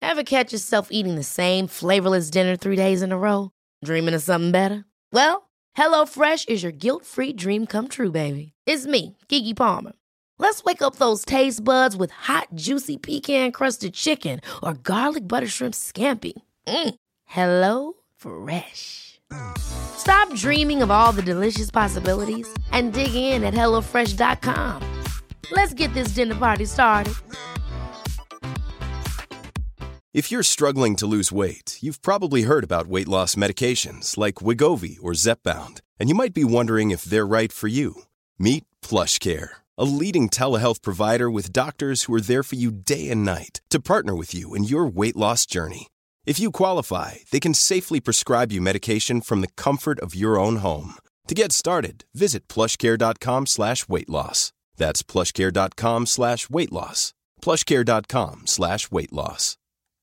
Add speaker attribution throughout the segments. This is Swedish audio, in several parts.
Speaker 1: Ever catch yourself eating the same flavorless dinner 3 days in a row? Dreaming of something better? Well, HelloFresh is your guilt-free dream come true, baby. It's me, Keke Palmer. Let's wake up those taste buds with hot, juicy pecan-crusted chicken or garlic butter shrimp scampi. Hello Fresh. Stop dreaming of all the delicious possibilities and dig in at HelloFresh.com. Let's get this dinner party started.
Speaker 2: If you're struggling to lose weight, you've probably heard about weight loss medications like Wegovy or Zepbound, and you might be wondering if they're right for you. Meet PlushCare, a leading telehealth provider with doctors who are there for you day and night to partner with you in your weight loss journey. If you qualify, they can safely prescribe you medication from the comfort of your own home. To get started, visit plushcare.com/weightloss. That's plushcare.com/weightloss. plushcare.com/weightloss.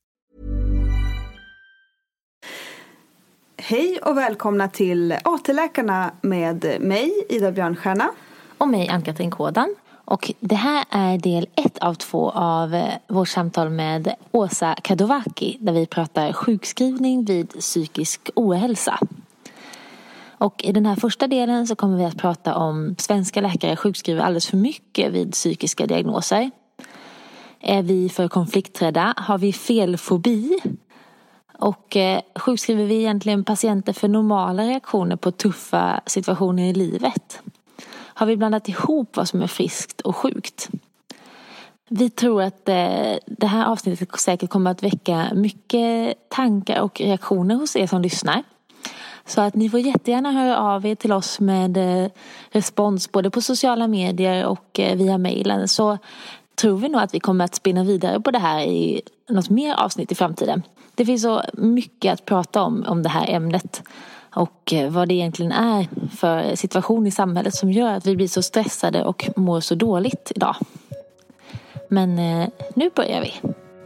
Speaker 3: Hej och välkomna till AT-läkarna med mig, Ida Björnstjärna.
Speaker 4: Och mig, Ann-Katrin Kådan. Och det här är del 1 av 2 av vårt samtal med Åsa Kadowaki, där vi pratar sjukskrivning vid psykisk ohälsa. Och i den här första delen så kommer vi att prata om svenska läkare sjukskriver alldeles för mycket vid psykiska diagnoser. Är vi för konflikträdda? Har vi felfobi? Och sjukskriver vi egentligen patienter för normala reaktioner på tuffa situationer i livet? Har vi blandat ihop vad som är friskt och sjukt? Vi tror att det här avsnittet säkert kommer att väcka mycket tankar och reaktioner hos er som lyssnar. Så att ni får jättegärna höra av er till oss med respons både på sociala medier och via mejlen. Så tror vi nog att vi kommer att spinna vidare på det här i något mer avsnitt i framtiden. Det finns så mycket att prata om det här ämnet. Och vad det egentligen är för situation i samhället som gör att vi blir så stressade och mår så dåligt idag. Men nu börjar vi.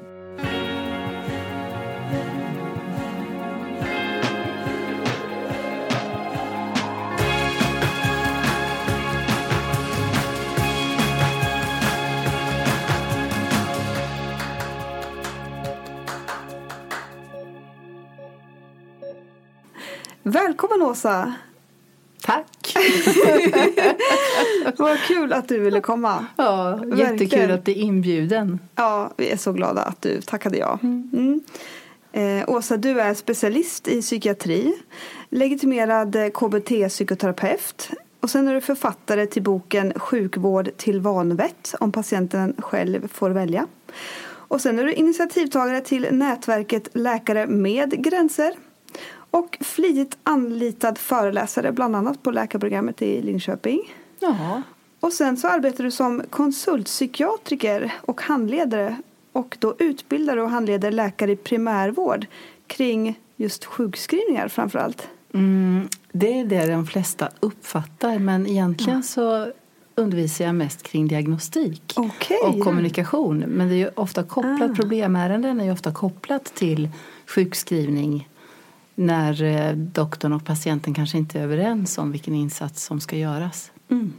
Speaker 3: Välkommen Åsa.
Speaker 5: Tack.
Speaker 3: Vad kul att du ville komma.
Speaker 5: Ja, jättekul att bli inbjuden.
Speaker 3: Ja, vi är så glada att du tackade ja. Åsa, du är specialist i psykiatri, legitimerad KBT-psykoterapeut och sen är du författare till boken Sjukvård till vanvett om patienten själv får välja. Och sen är du initiativtagare till nätverket Läkare med gränser. Och flitigt anlitad föreläsare bland annat på läkarprogrammet i Linköping.
Speaker 5: Ja.
Speaker 3: Och sen så arbetar du som konsultpsykiatriker och handledare. Och då utbildar och handleder läkare i primärvård kring just sjukskrivningar framförallt.
Speaker 5: Det är det de flesta uppfattar, men egentligen så undervisar jag mest kring diagnostik och kommunikation. Men det är ju ofta kopplat, problemärenden är ju ofta kopplat till sjukskrivning. När doktorn och patienten kanske inte är överens om vilken insats som ska göras.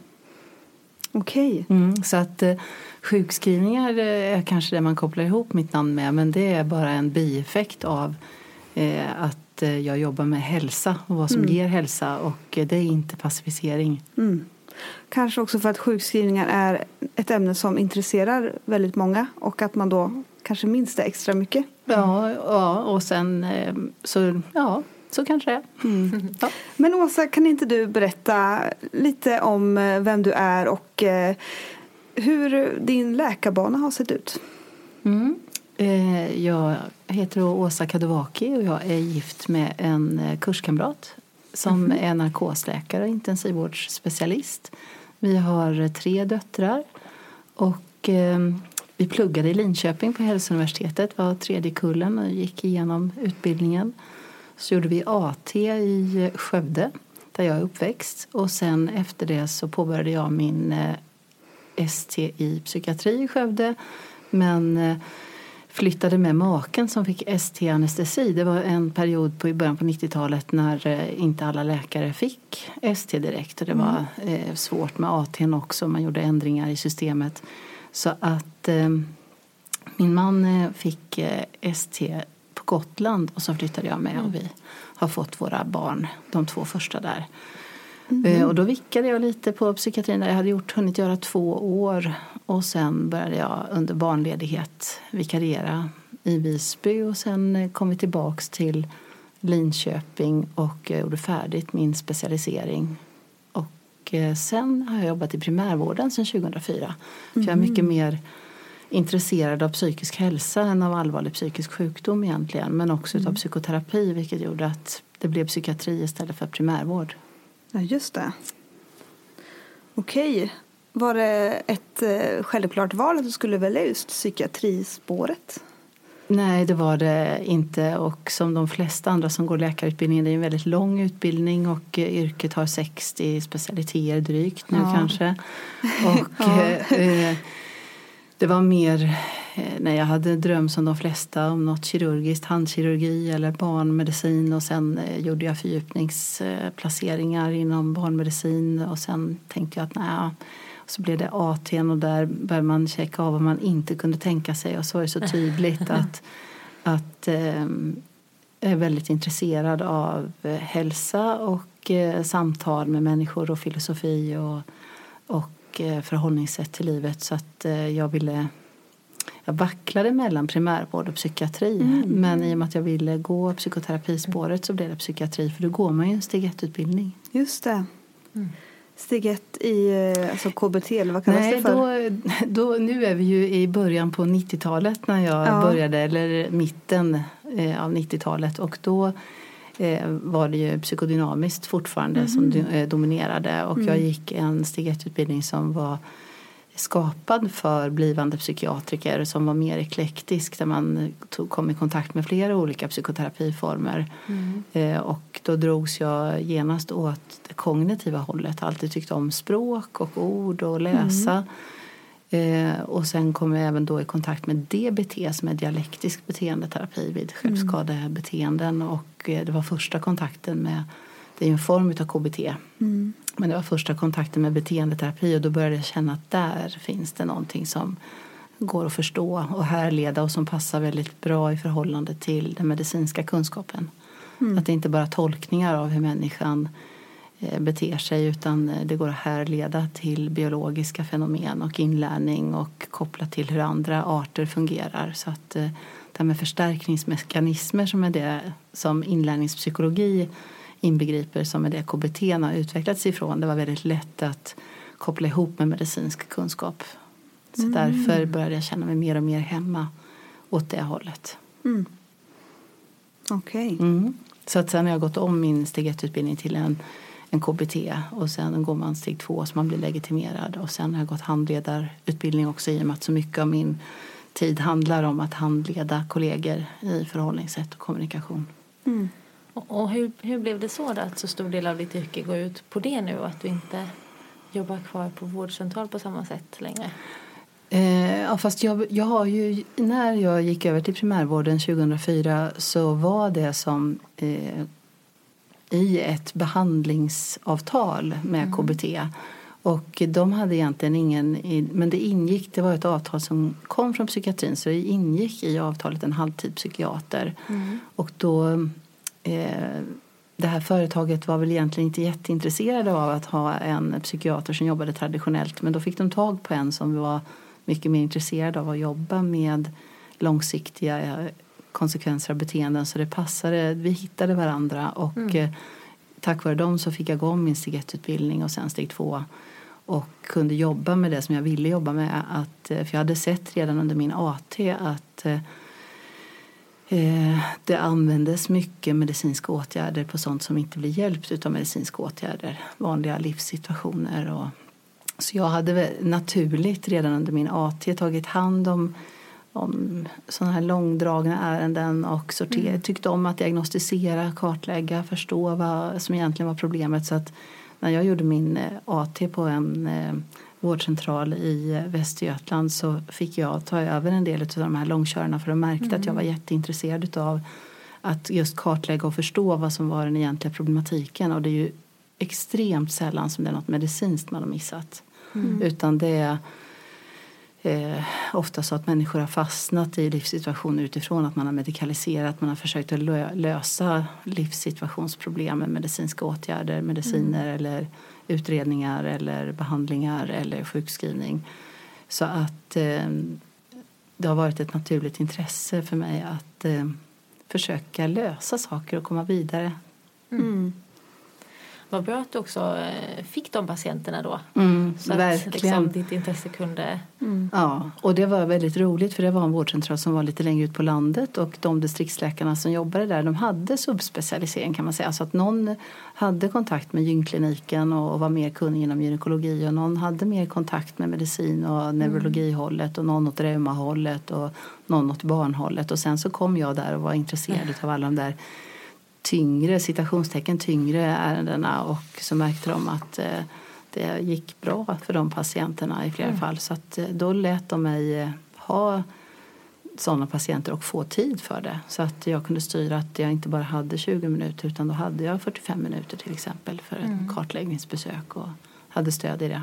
Speaker 3: Okej.
Speaker 5: Så att sjukskrivningar är kanske det man kopplar ihop mitt namn med. Men det är bara en bieffekt av att jag jobbar med hälsa och vad som ger hälsa. Och det är inte passivisering.
Speaker 3: Kanske också för att sjukskrivningar är ett ämne som intresserar väldigt många. Och att man då kanske minns det extra mycket.
Speaker 5: Ja, och sen så kanske det. Ja.
Speaker 3: Men Åsa, kan inte du berätta lite om vem du är och hur din läkarbana har sett ut?
Speaker 5: Jag heter Åsa Kadowaki och jag är gift med en kurskamrat som är narkosläkare och intensivvårdsspecialist. Vi har 3 döttrar och vi pluggade i Linköping på Hälsouniversitetet, var 3:e kullen och gick igenom utbildningen. Så gjorde vi AT i Skövde, där jag är uppväxt. Och sen efter det så påbörjade jag min ST i psykiatri i Skövde. Men flyttade med maken som fick ST-anestesi. Det var en period i början på 90-talet när inte alla läkare fick ST direkt. Och det var svårt med AT:n också. Man gjorde ändringar i systemet. Så att Min man fick ST på Gotland och så flyttade jag med och vi har fått våra barn, de 2 första där. Och då vickade jag lite på psykiatrin där jag hade hunnit göra 2 år. Och sen började jag under barnledighet vikariera i Visby och sen kom vi tillbaks till Linköping och gjorde färdigt min specialisering. Och sen har jag jobbat i primärvården sedan 2004. För jag är mycket mer intresserad av psykisk hälsa än av allvarlig psykisk sjukdom egentligen. Men också av psykoterapi, vilket gjorde att det blev psykiatri istället för primärvård.
Speaker 3: Ja, just det. Okej. Var det ett självklart val att du skulle välja just psykiatrispåret?
Speaker 5: Nej, det var det inte. Och som de flesta andra som går läkarutbildningen, det är en väldigt lång utbildning och yrket har 60 specialiteter drygt nu kanske. Och det var mer när jag hade dröm som de flesta om något kirurgiskt, handkirurgi eller barnmedicin. Och sen gjorde jag fördjupningsplaceringar inom barnmedicin och sen tänkte jag att nej. Så blev det AT:n och där började man checka av vad man inte kunde tänka sig. Och så var det så tydligt att jag är väldigt intresserad av hälsa och samtal med människor och filosofi och förhållningssätt till livet. Så att jag vacklade mellan primärvård och psykiatri. Men i och med att jag ville gå psykoterapispåret så blev det psykiatri. För då går man ju en steg 1-utbildning.
Speaker 3: Just det. Steg 1 i alltså KBT, eller vad kallas det för?
Speaker 5: Nu är vi ju i början på 90-talet när jag började, eller mitten av 90-talet. Och då var det ju psykodynamiskt fortfarande som dominerade. Och jag gick en steg 1-utbildning som var skapad för blivande psykiatriker som var mer eklektisk, där man kom i kontakt med flera olika psykoterapiformer. Och då drogs jag genast åt det kognitiva hållet. Alltid tyckte om språk och ord och läsa. Och sen kom jag även då i kontakt med DBT som är dialektisk beteendeterapi vid självskadebeteenden. Och det var första kontakten med, det är en form av KBT. Men det var första kontakten med beteendeterapi och då började jag känna att där finns det någonting som går att förstå och härleda och som passar väldigt bra i förhållande till den medicinska kunskapen. Att det inte bara tolkningar av hur människan beter sig utan det går att härleda till biologiska fenomen och inlärning och kopplat till hur andra arter fungerar. Så att det här med förstärkningsmekanismer som är det som inlärningspsykologi inbegriper, som är det KBT har utvecklats ifrån. Det var väldigt lätt att koppla ihop med medicinsk kunskap. Så därför började jag känna mig mer och mer hemma åt det hållet.
Speaker 3: Okej.
Speaker 5: Så att sen har jag gått om min steg 1-utbildning till en KBT och sen går man steg 2 så man blir legitimerad. Och sen har jag gått handledarutbildning också i och med att så mycket av min tid handlar om att handleda kollegor i förhållningssätt och kommunikation.
Speaker 4: Och hur blev det så då, att så stor del av ditt yrke går ut på det nu och att du inte jobbar kvar på vårdcentral på samma sätt längre?
Speaker 5: Ja, fast jag har ju, när jag gick över till primärvården 2004 så var det som i ett behandlingsavtal med KBT. Och de hade egentligen ingen, men det var ett avtal som kom från psykiatrin så det ingick i avtalet en halvtidspsykiater. Och då det här företaget var väl egentligen inte jätteintresserade av att ha en psykiater som jobbade traditionellt. Men då fick de tag på en som var mycket mer intresserad av att jobba med långsiktiga konsekvenser av beteenden. Så det passade, vi hittade varandra och tack vare dem så fick jag gå om min steg 1-utbildning och sen steg 2. Och kunde jobba med det som jag ville jobba med. För jag hade sett redan under min AT att det användes mycket medicinska åtgärder på sånt som inte blir hjälpt utav medicinska åtgärder. Vanliga livssituationer. Så jag hade naturligt redan under min AT tagit hand om sådana här långdragna ärenden och tyckte om att diagnostisera, kartlägga, förstå vad som egentligen var problemet. Så att när jag gjorde min AT på en vårdcentral i Västergötland så fick jag ta över en del av de här långkörarna för att märkte att jag var jätteintresserad av att just kartlägga och förstå vad som var den egentliga problematiken. Och det är ju extremt sällan som det är något medicinskt man har missat. Utan det är ofta så att människor har fastnat i livssituationer utifrån att man har medikaliserat. Man har försökt att lösa livssituationsproblem med medicinska åtgärder, mediciner eller utredningar eller behandlingar eller sjukskrivning. Så att det har varit ett naturligt intresse för mig att försöka lösa saker och komma vidare.
Speaker 4: Vad bra att du också fick de patienterna då. Så
Speaker 5: verkligen.
Speaker 4: att ditt intresse kunde...
Speaker 5: Ja, och det var väldigt roligt för det var en vårdcentral som var lite längre ut på landet och de distriktsläkarna som jobbade där, de hade subspecialisering kan man säga. Så att någon hade kontakt med gynkliniken och var mer kunnig inom gynekologi och någon hade mer kontakt med medicin och neurologihållet och någon åt reumahållet och någon åt barnhållet. Och sen så kom jag där och var intresserad av alla de där tyngre ärendena och så märkte de att det gick bra för de patienterna i flera fall. Så att då lät de mig ha sådana patienter och få tid för det. Så att jag kunde styra att jag inte bara hade 20 minuter utan då hade jag 45 minuter till exempel för ett kartläggningsbesök och hade stöd i det.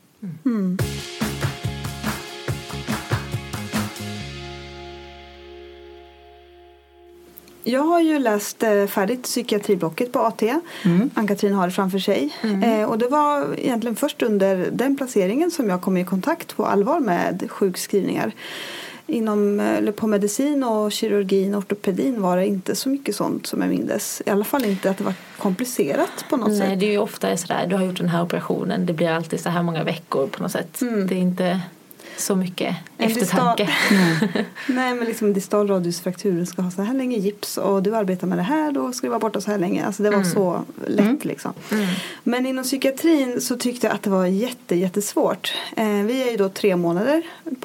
Speaker 3: Jag har ju läst färdigt psykiatriblocket på AT. Ann-Katrin har det framför sig. Och det var egentligen först under den placeringen som jag kom i kontakt på allvar med sjukskrivningar. På medicin och kirurgin och ortopedin var det inte så mycket sånt som jag mindes. I alla fall inte att det var komplicerat på något sätt.
Speaker 4: Nej, det är ju ofta sådär, du har gjort den här operationen. Det blir alltid så här många veckor på något sätt. Det är inte så mycket eftertanke.
Speaker 3: Nej, men liksom distal radiusfrakturen ska ha så här länge gips och du arbetar med det här, då ska det vara borta så här länge. Alltså det var så lätt liksom. Men inom psykiatrin så tyckte jag att det var jättesvårt. Vi är ju då 3 månader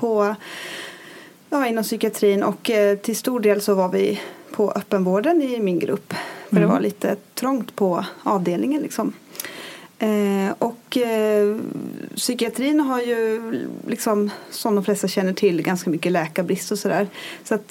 Speaker 3: inom psykiatrin och till stor del så var vi på öppenvården i min grupp. För det var lite trångt på avdelningen liksom. Psykiatrin har ju liksom, som de flesta känner till, ganska mycket läkarbrist och sådär. Så att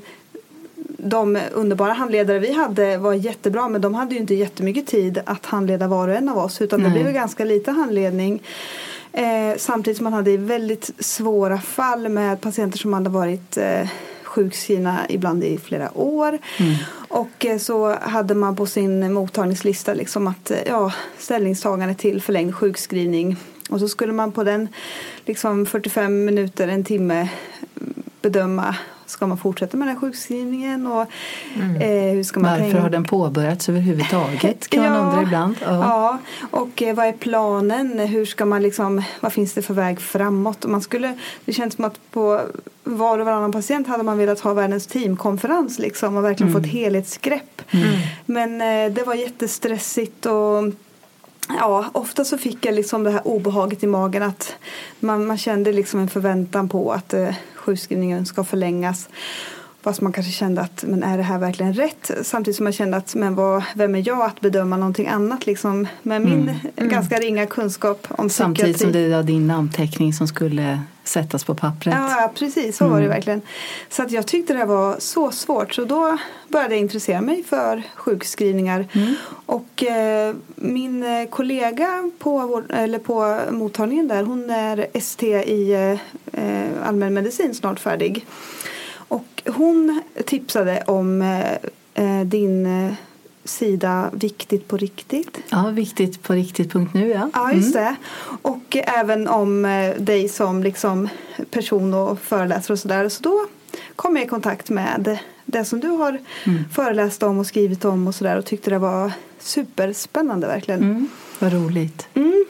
Speaker 3: de underbara handledare vi hade var jättebra, men de hade ju inte jättemycket tid att handleda var och en av oss, utan det blev ganska lite handledning. Samtidigt som man hade väldigt svåra fall med patienter som hade varit sjukskrivna ibland i flera år. Och så hade man på sin mottagningslista liksom att ställningstagande till förlängd sjukskrivning. Och så skulle man på den liksom 45 minuter, en timme bedöma, ska man fortsätta med den här sjukskrivningen och hur ska man
Speaker 5: Varför har den påbörjats överhuvudtaget kan man undra ibland.
Speaker 3: Ja, och vad är planen? Hur ska man liksom, vad finns det för väg framåt? Och det känns som att på var och varannan patient hade man velat ha världens teamkonferens liksom och verkligen få ett helhetsgrepp. Men det var jättestressigt och ofta så fick jag liksom det här obehaget i magen att man kände liksom en förväntan på att sjukskrivningen ska förlängas. Fast man kanske kände att, men är det här verkligen rätt? Samtidigt som man kände att, vem är jag att bedöma någonting annat liksom, med min ganska ringa kunskap om psykiatri.
Speaker 5: Samtidigt som det var din namnteckning som skulle sättas på pappret.
Speaker 3: Ja, precis. Så var det verkligen. Så att jag tyckte det här var så svårt. Så då började jag intressera mig för sjukskrivningar. Och min kollega på mottagningen där, hon är ST i allmänmedicin, snart färdig. Och hon tipsade om din sida Viktigt på riktigt.
Speaker 5: Ja, viktigt på riktigt.nu, ja.
Speaker 3: Ja, just det. Och även om dig som liksom person och föreläsare och sådär. Så då kom jag i kontakt med det som du har föreläst om och skrivit om och sådär. Och tyckte det var superspännande verkligen.
Speaker 5: Vad roligt.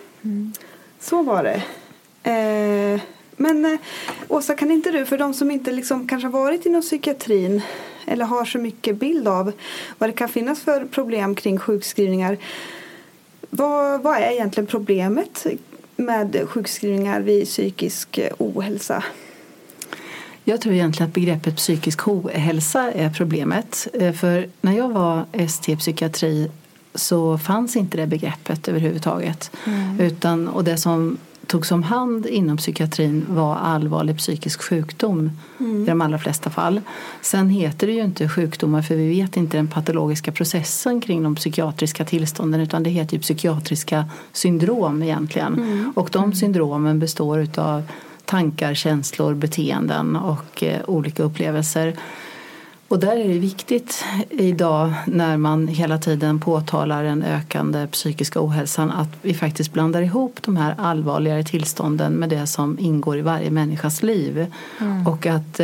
Speaker 3: Så var det. Men Åsa, kan inte du, för de som inte liksom kanske har varit inom psykiatrin eller har så mycket bild av vad det kan finnas för problem kring sjukskrivningar, vad är egentligen problemet med sjukskrivningar vid psykisk ohälsa?
Speaker 5: Jag tror egentligen att begreppet psykisk ohälsa är problemet. För när jag var ST-psykiatri så fanns inte det begreppet överhuvudtaget. Och det som togs om hand inom psykiatrin var allvarlig psykisk sjukdom i de allra flesta fall. Sen heter det ju inte sjukdomar, för vi vet inte den patologiska processen kring de psykiatriska tillstånden, utan det heter ju psykiatriska syndrom egentligen. Och de syndromen består utav tankar, känslor, beteenden och olika upplevelser. Och där är det viktigt idag när man hela tiden påtalar den ökande psykiska ohälsan att vi faktiskt blandar ihop de här allvarligare tillstånden med det som ingår i varje människas liv. Och att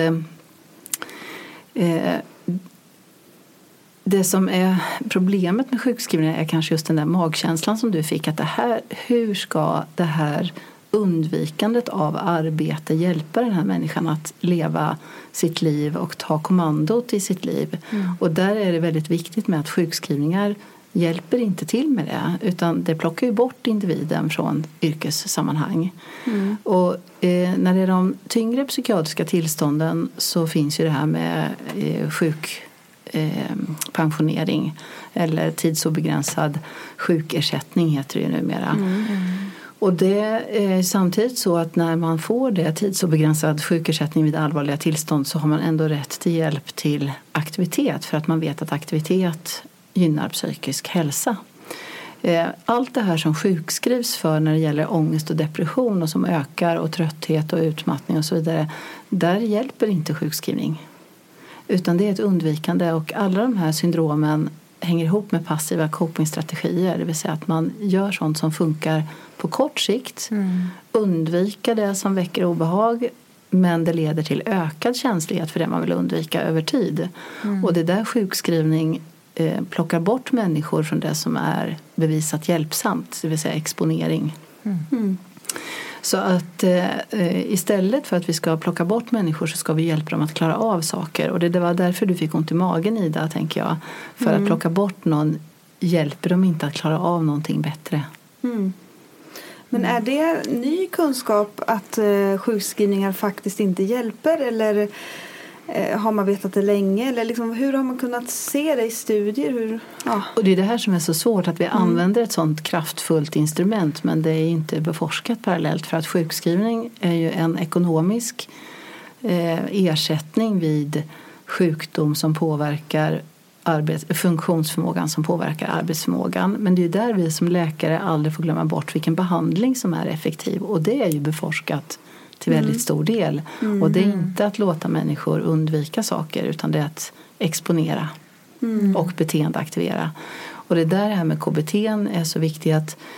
Speaker 5: det som är problemet med sjukskrivningen är kanske just den där magkänslan som du fick. Att hur ska det här undvikandet av arbete hjälpa den här människan att leva sitt liv och ta kommandot i sitt liv. Och där är det väldigt viktigt med att sjukskrivningar hjälper inte till med det, utan det plockar ju bort individen från yrkessammanhang. Och när det är de tyngre psykiatriska tillstånden så finns ju det här med sjukpensionering eller tidsobegränsad sjukersättning heter det ju numera. Och det är samtidigt så att när man får det tidsobegränsad sjukersättning vid allvarliga tillstånd så har man ändå rätt till hjälp till aktivitet för att man vet att aktivitet gynnar psykisk hälsa. Allt det här som sjukskrivs för när det gäller ångest och depression och som ökar och trötthet och utmattning och så vidare, där hjälper inte sjukskrivning. Utan det är ett undvikande och alla de här syndromen hänger ihop med passiva copingstrategier, det vill säga att man gör sånt som funkar på kort sikt, undvika det som väcker obehag, men det leder till ökad känslighet för det man vill undvika över tid. Och det där sjukskrivning plockar bort människor från det som är bevisat hjälpsamt, det vill säga exponering. Så att istället för att vi ska plocka bort människor så ska vi hjälpa dem att klara av saker. Och det var därför du fick ont i magen, Ida, tänker jag. För att plocka bort någon hjälper dem inte att klara av någonting bättre.
Speaker 3: Men är det ny kunskap att sjukskrivningar faktiskt inte hjälper? Eller har man vetat det länge? Eller liksom, hur har man kunnat se det i studier? Och
Speaker 5: det är det här som är så svårt, att vi använder ett sånt kraftfullt instrument, men det är inte beforskat parallellt. För att sjukskrivning är ju en ekonomisk ersättning vid sjukdom som påverkar funktionsförmågan, som påverkar arbetsförmågan. Men det är ju där vi som läkare aldrig får glömma bort vilken behandling som är effektiv. Och det är ju beforskat till väldigt stor del. Och det är inte att låta människor undvika saker, utan det är att exponera och beteendeaktivera. Och det där här med KBT är så viktigt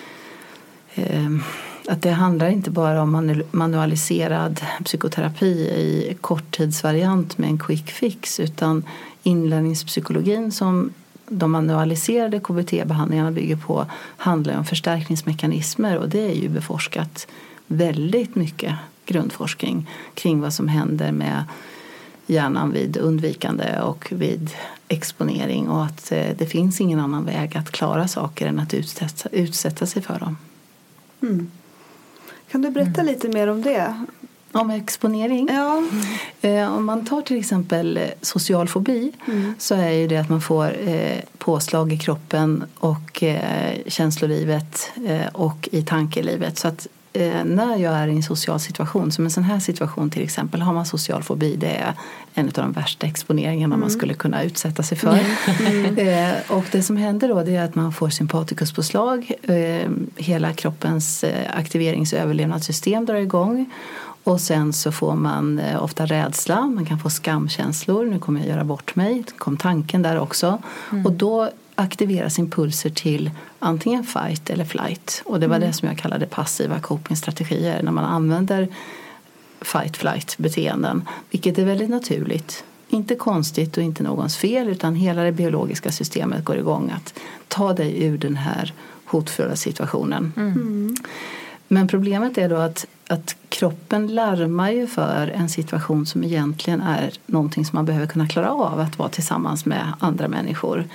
Speaker 5: att det handlar inte bara om manualiserad psykoterapi i korttidsvariant med en quick fix, utan inlärningspsykologin som de manualiserade KBT-behandlingarna bygger på handlar om förstärkningsmekanismer, och det är ju beforskat väldigt mycket grundforskning kring vad som händer med hjärnan vid undvikande och vid exponering, och att det finns ingen annan väg att klara saker än att utsätta sig för dem.
Speaker 3: Kan du berätta lite mer om det?
Speaker 5: Om exponering?
Speaker 3: Ja.
Speaker 5: Om man tar till exempel social fobi så är ju det att man får påslag i kroppen och känslolivet och i tankelivet. Så att när jag är i en social situation, som en sån här situation till exempel, har man social fobi, det är en av de värsta exponeringarna man skulle kunna utsätta sig för. Och det som händer då, det är att man får sympatikuspåslag, hela kroppens aktiverings- och överlevnadssystem drar igång. Och sen så får man ofta rädsla, man kan få skamkänslor, nu kommer jag göra bort mig, det kom tanken där också. Och då aktiveras impulser till antingen fight eller flight. Och det var det som jag kallade passiva copingstrategier, när man använder fight-flight-beteenden, vilket är väldigt naturligt. Inte konstigt och inte någons fel, utan hela det biologiska systemet går igång att ta dig ur den här hotfulla situationen. Men problemet är då att kroppen larmar ju för en situation som egentligen är någonting som man behöver kunna klara av, att vara tillsammans med andra människor.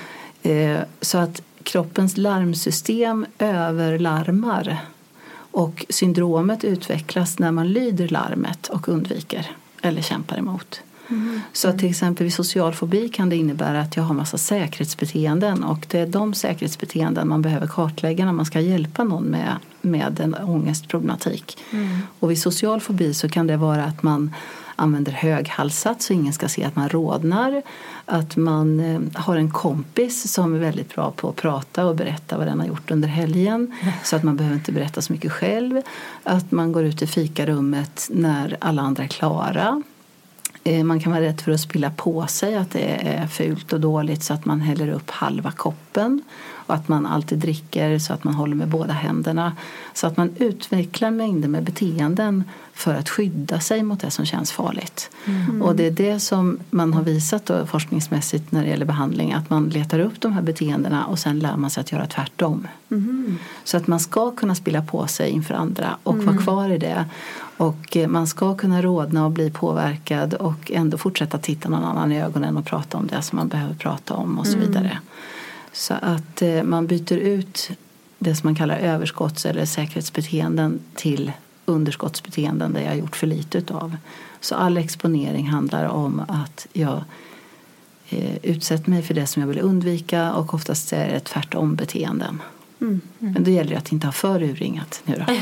Speaker 5: Så att kroppens larmsystem överlarmar, och syndromet utvecklas när man lyder larmet och undviker eller kämpar emot. Så att till exempel vid social fobi kan det innebära att jag har massa säkerhetsbeteenden, och det är de säkerhetsbeteenden man behöver kartlägga när man ska hjälpa någon med en ångestproblematik. Och vid social fobi så kan det vara att man använder höghalsat så ingen ska se att man rodnar. Att man har en kompis som är väldigt bra på att prata och berätta vad den har gjort under helgen. Så att man behöver inte berätta så mycket själv. Att man går ut i fikarummet när alla andra är klara. Man kan vara rädd för att spilla på sig, att det är fult och dåligt så att man häller upp halva koppen. Och att man alltid dricker så att man håller med båda händerna. Så att man utvecklar mängder med beteenden för att skydda sig mot det som känns farligt. Och det är det som man har visat då, forskningsmässigt när det gäller behandling. Att man letar upp de här beteendena och sen lär man sig att göra tvärtom. Så att man ska kunna spilla på sig inför andra och vara kvar i det. Och man ska kunna rodna och bli påverkad och ändå fortsätta titta någon annan i ögonen och prata om det som man behöver prata om och så vidare. Så att man byter ut det som man kallar överskotts- eller säkerhetsbeteenden till underskottsbeteenden där jag har gjort för lite utav. Så all exponering handlar om att jag utsätter mig för det som jag vill undvika och oftast är det tvärtom beteenden. Men det gäller ju att inte ha för urringat nu då.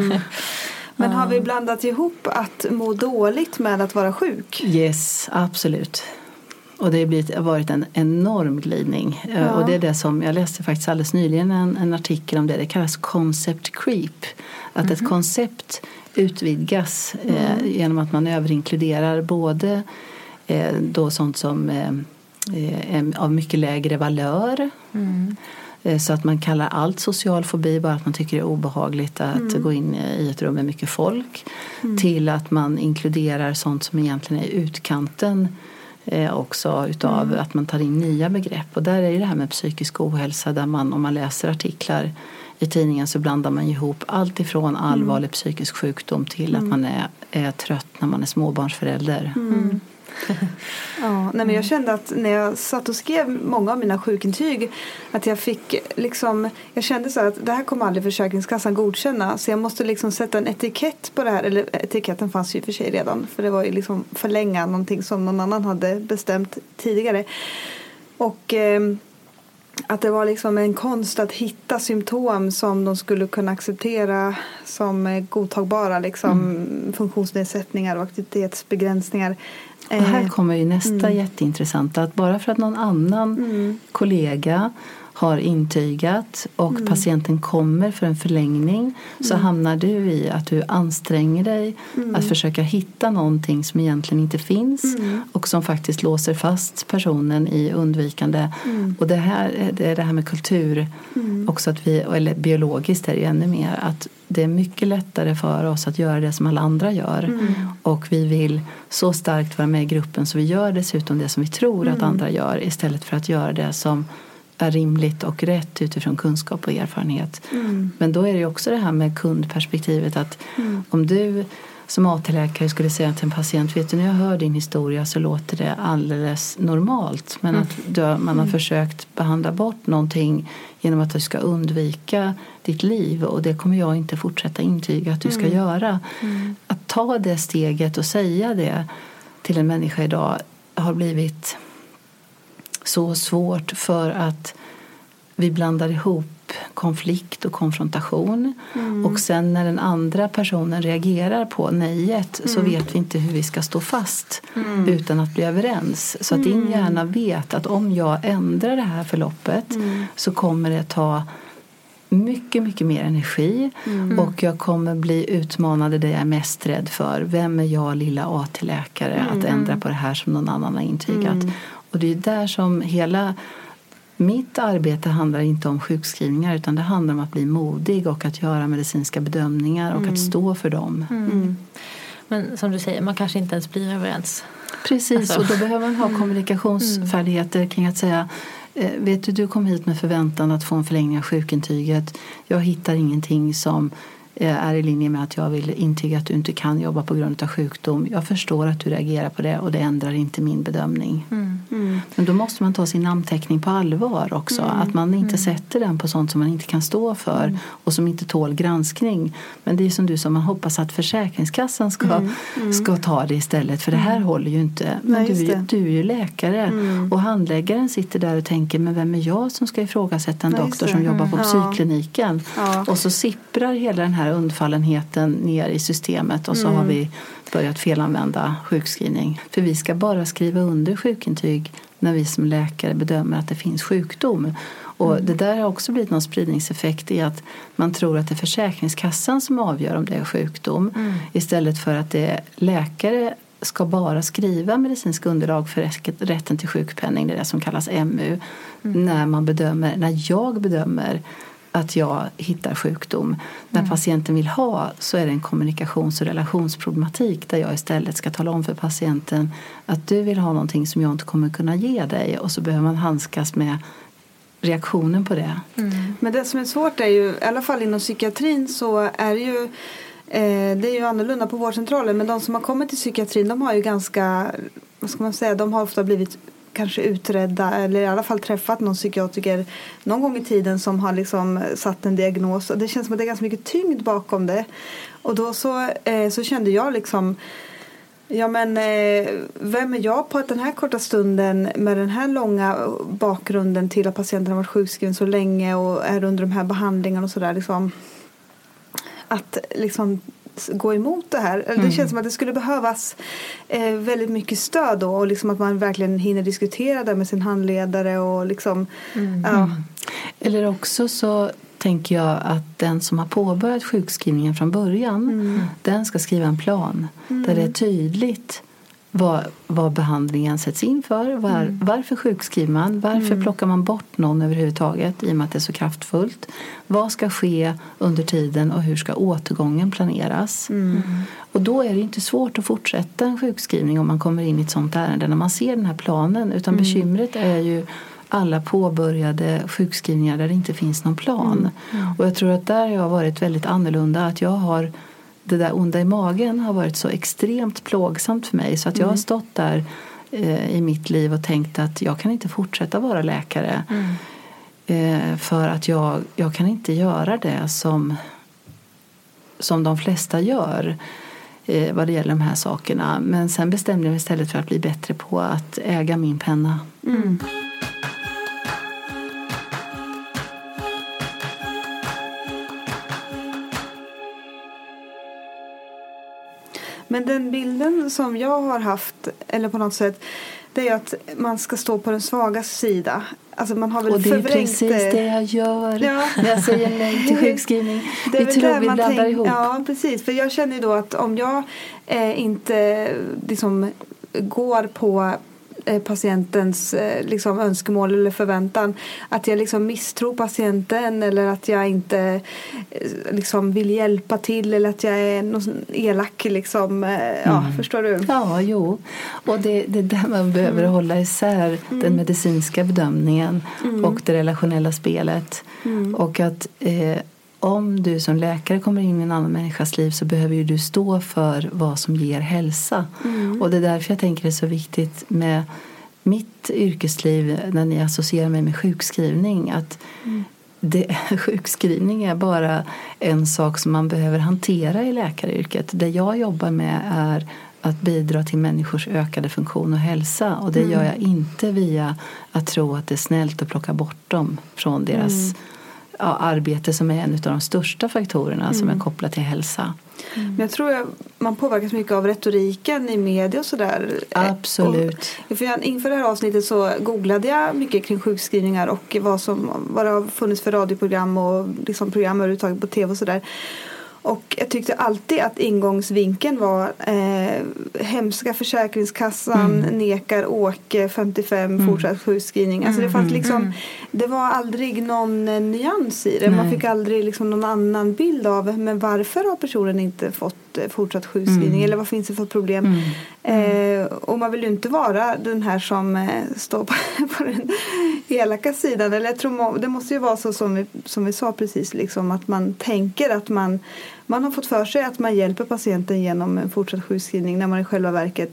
Speaker 3: Men har vi blandat ihop att må dåligt med att vara sjuk?
Speaker 5: Yes, absolut. Och det har varit en enorm glidning. Och det är det som jag läste faktiskt alldeles nyligen en artikel om det. Det kallas concept creep. Att ett koncept utvidgas genom att man överinkluderar både då sånt som är av mycket lägre valör. Så att man kallar allt social fobi bara att man tycker det är obehagligt att gå in i ett rum med mycket folk. Till att man inkluderar sånt som egentligen är utkanten också utav att man tar in nya begrepp. Och där är det här med psykisk ohälsa där man, om man läser artiklar i tidningen så blandar man ihop allt ifrån allvarlig psykisk sjukdom till att man är trött när man är småbarnsförälder.
Speaker 3: Ja, nej, men jag kände att när jag satt och skrev många av mina sjukintyg att jag fick liksom, jag kände så här att det här kommer aldrig Försäkringskassan godkänna så jag måste liksom sätta en etikett på det här, eller etiketten fanns ju för sig redan för det var ju liksom förlänga någonting som någon annan hade bestämt tidigare och att det var liksom en konst att hitta symptom som de skulle kunna acceptera som godtagbara liksom funktionsnedsättningar och aktivitetsbegränsningar.
Speaker 5: Och här kommer ju nästa jätteintressanta att bara för att någon annan kollega har intygat och patienten kommer för en förlängning så hamnar du i att du anstränger dig att försöka hitta någonting som egentligen inte finns och som faktiskt låser fast personen i undvikande. Och det är det här med kultur också att vi, eller biologiskt är det ännu mer att det är mycket lättare för oss att göra det som alla andra gör och vi vill så starkt vara med i gruppen så vi gör dessutom det som vi tror att andra gör istället för att göra det som är rimligt och rätt utifrån kunskap och erfarenhet. Men då är det ju också det här med kundperspektivet att om du som AT-läkare skulle säga till en patient, vet du när jag hör din historia så låter det alldeles normalt men att man har försökt behandla bort någonting genom att du ska undvika ditt liv och det kommer jag inte fortsätta intyga att du ska göra. Att ta det steget och säga det till en människa idag har blivit så svårt för att vi blandar ihop konflikt och konfrontation och sen när den andra personen reagerar på nejet så vet vi inte hur vi ska stå fast utan att bli överens. Så att din hjärna vet att om jag ändrar det här förloppet så kommer det ta mycket, mycket mer energi och jag kommer bli utmanad i det jag är mest rädd för. Vem är jag, lilla AT-läkare, att ändra på det här som någon annan har intygat? Och det är där som hela mitt arbete handlar inte om sjukskrivningar utan det handlar om att bli modig och att göra medicinska bedömningar och att stå för dem.
Speaker 4: Men som du säger, man kanske inte ens blir överens.
Speaker 5: Precis,
Speaker 4: alltså.
Speaker 5: Och då behöver man ha kommunikationsfärdigheter kring att säga vet du kom hit med förväntan att få en förlängning av sjukintyget. Jag hittar ingenting som är i linje med att jag vill intyga att du inte kan jobba på grund av sjukdom. Jag förstår att du reagerar på det och det ändrar inte min bedömning. Men Men då måste man ta sin namnteckning på allvar också. Att man inte sätter den på sånt som man inte kan stå för och som inte tål granskning. Men det är som du sa, man hoppas att Försäkringskassan ska ta det istället. För det här håller ju inte. Men du är ju läkare och handläggaren sitter där och tänker, men vem är jag som ska ifrågasätta en doktor som jobbar på psykkliniken? Och så sipprar hela den här undfallenheten ner i systemet och så har vi börjat felanvända sjukskrivning. För vi ska bara skriva under sjukintyg när vi som läkare bedömer att det finns sjukdom. Och det där har också blivit någon spridningseffekt i att man tror att det är Försäkringskassan som avgör om det är sjukdom. Istället för att det är läkare ska bara skriva medicinsk underlag för rätten till sjukpenning. Det är det som kallas MU. När jag bedömer att jag hittar sjukdom. När patienten vill ha så är det en kommunikations- och relationsproblematik där jag istället ska tala om för patienten att du vill ha någonting som jag inte kommer kunna ge dig, och så behöver man handskas med reaktionen på det.
Speaker 3: Men det som är svårt är ju, i alla fall inom psykiatrin så är ju det är ju annorlunda på vårdcentralen, men de som har kommit till psykiatrin, de har ju ganska, vad ska man säga, de har ofta blivit kanske utredda eller i alla fall träffat någon psykiatriker någon gång i tiden som har liksom satt en diagnos, och det känns som att det är ganska mycket tyngd bakom det. Och då så kände jag liksom, vem är jag på att den här korta stunden med den här långa bakgrunden till att patienten har varit sjukskriven så länge och är under de här behandlingarna och sådär liksom, att liksom gå emot det här. Det känns som att det skulle behövas väldigt mycket stöd då, och liksom att man verkligen hinner diskutera det med sin handledare och liksom
Speaker 5: Eller också så tänker jag att den som har påbörjat sjukskrivningen från början, den ska skriva en plan där det är tydligt vad behandlingen sätts in för, varför sjukskriver man, varför plockar man bort någon överhuvudtaget i och med att det är så kraftfullt, vad ska ske under tiden och hur ska återgången planeras. Och då är det inte svårt att fortsätta en sjukskrivning om man kommer in i ett sånt ärende när man ser den här planen, utan bekymret är ju alla påbörjade sjukskrivningar där det inte finns någon plan. Och jag tror att där har jag varit väldigt annorlunda, att jag har det där onda i magen har varit så extremt plågsamt för mig så att jag har stått där i mitt liv och tänkt att jag kan inte fortsätta vara läkare för att jag kan inte göra det som de flesta gör vad det gäller de här sakerna. Men sen bestämde jag mig istället för att bli bättre på att äga min penna.
Speaker 3: Men den bilden som jag har haft, eller på något sätt, det är att man ska stå på den svaga sida. Alltså man har väl
Speaker 5: och det är
Speaker 3: förvrängt
Speaker 5: precis det jag gör när jag säger nej till sjukskrivning.
Speaker 3: Vi
Speaker 5: tror vi blandar ihop.
Speaker 3: Ja, precis. För jag känner ju då att om jag inte liksom går på patientens liksom önskemål eller förväntan, att jag liksom misstror patienten eller att jag inte liksom vill hjälpa till eller att jag är någon elak liksom, förstår du?
Speaker 5: Ja, jo. Och det är där man behöver hålla isär den medicinska bedömningen och det relationella spelet. Och att om du som läkare kommer in i en annan människas liv så behöver ju du stå för vad som ger hälsa. Och det är därför jag tänker det är så viktigt med mitt yrkesliv när ni associerar mig med sjukskrivning. Att sjukskrivning är bara en sak som man behöver hantera i läkaryrket. Det jag jobbar med är att bidra till människors ökade funktion och hälsa. Och det gör jag inte via att tro att det är snällt att plocka bort dem från deras arbete som är en av de största faktorerna som är kopplat till hälsa.
Speaker 3: Men jag tror att man påverkas mycket av retoriken i media och sådär.
Speaker 5: Absolut.
Speaker 3: Inför det här avsnittet så googlade jag mycket kring sjukskrivningar och vad det har funnits för radioprogram och liksom program överhuvudtaget på tv och sådär. Och jag tyckte alltid att ingångsvinkeln var hemska Försäkringskassan nekar Åke 55 fortsatt sjukskrivning. Alltså det fanns liksom, det var aldrig någon nyans i det. Nej. Man fick aldrig liksom någon annan bild av, men varför har personen inte fått fortsatt sjukskrivning eller vad finns det för problem? Och man vill ju inte vara den här som står på den elaka sidan. Eller jag tror det måste ju vara så som vi sa precis, liksom, att man tänker att man har fått för sig att man hjälper patienten genom en fortsatt sjukskrivning när man i själva verket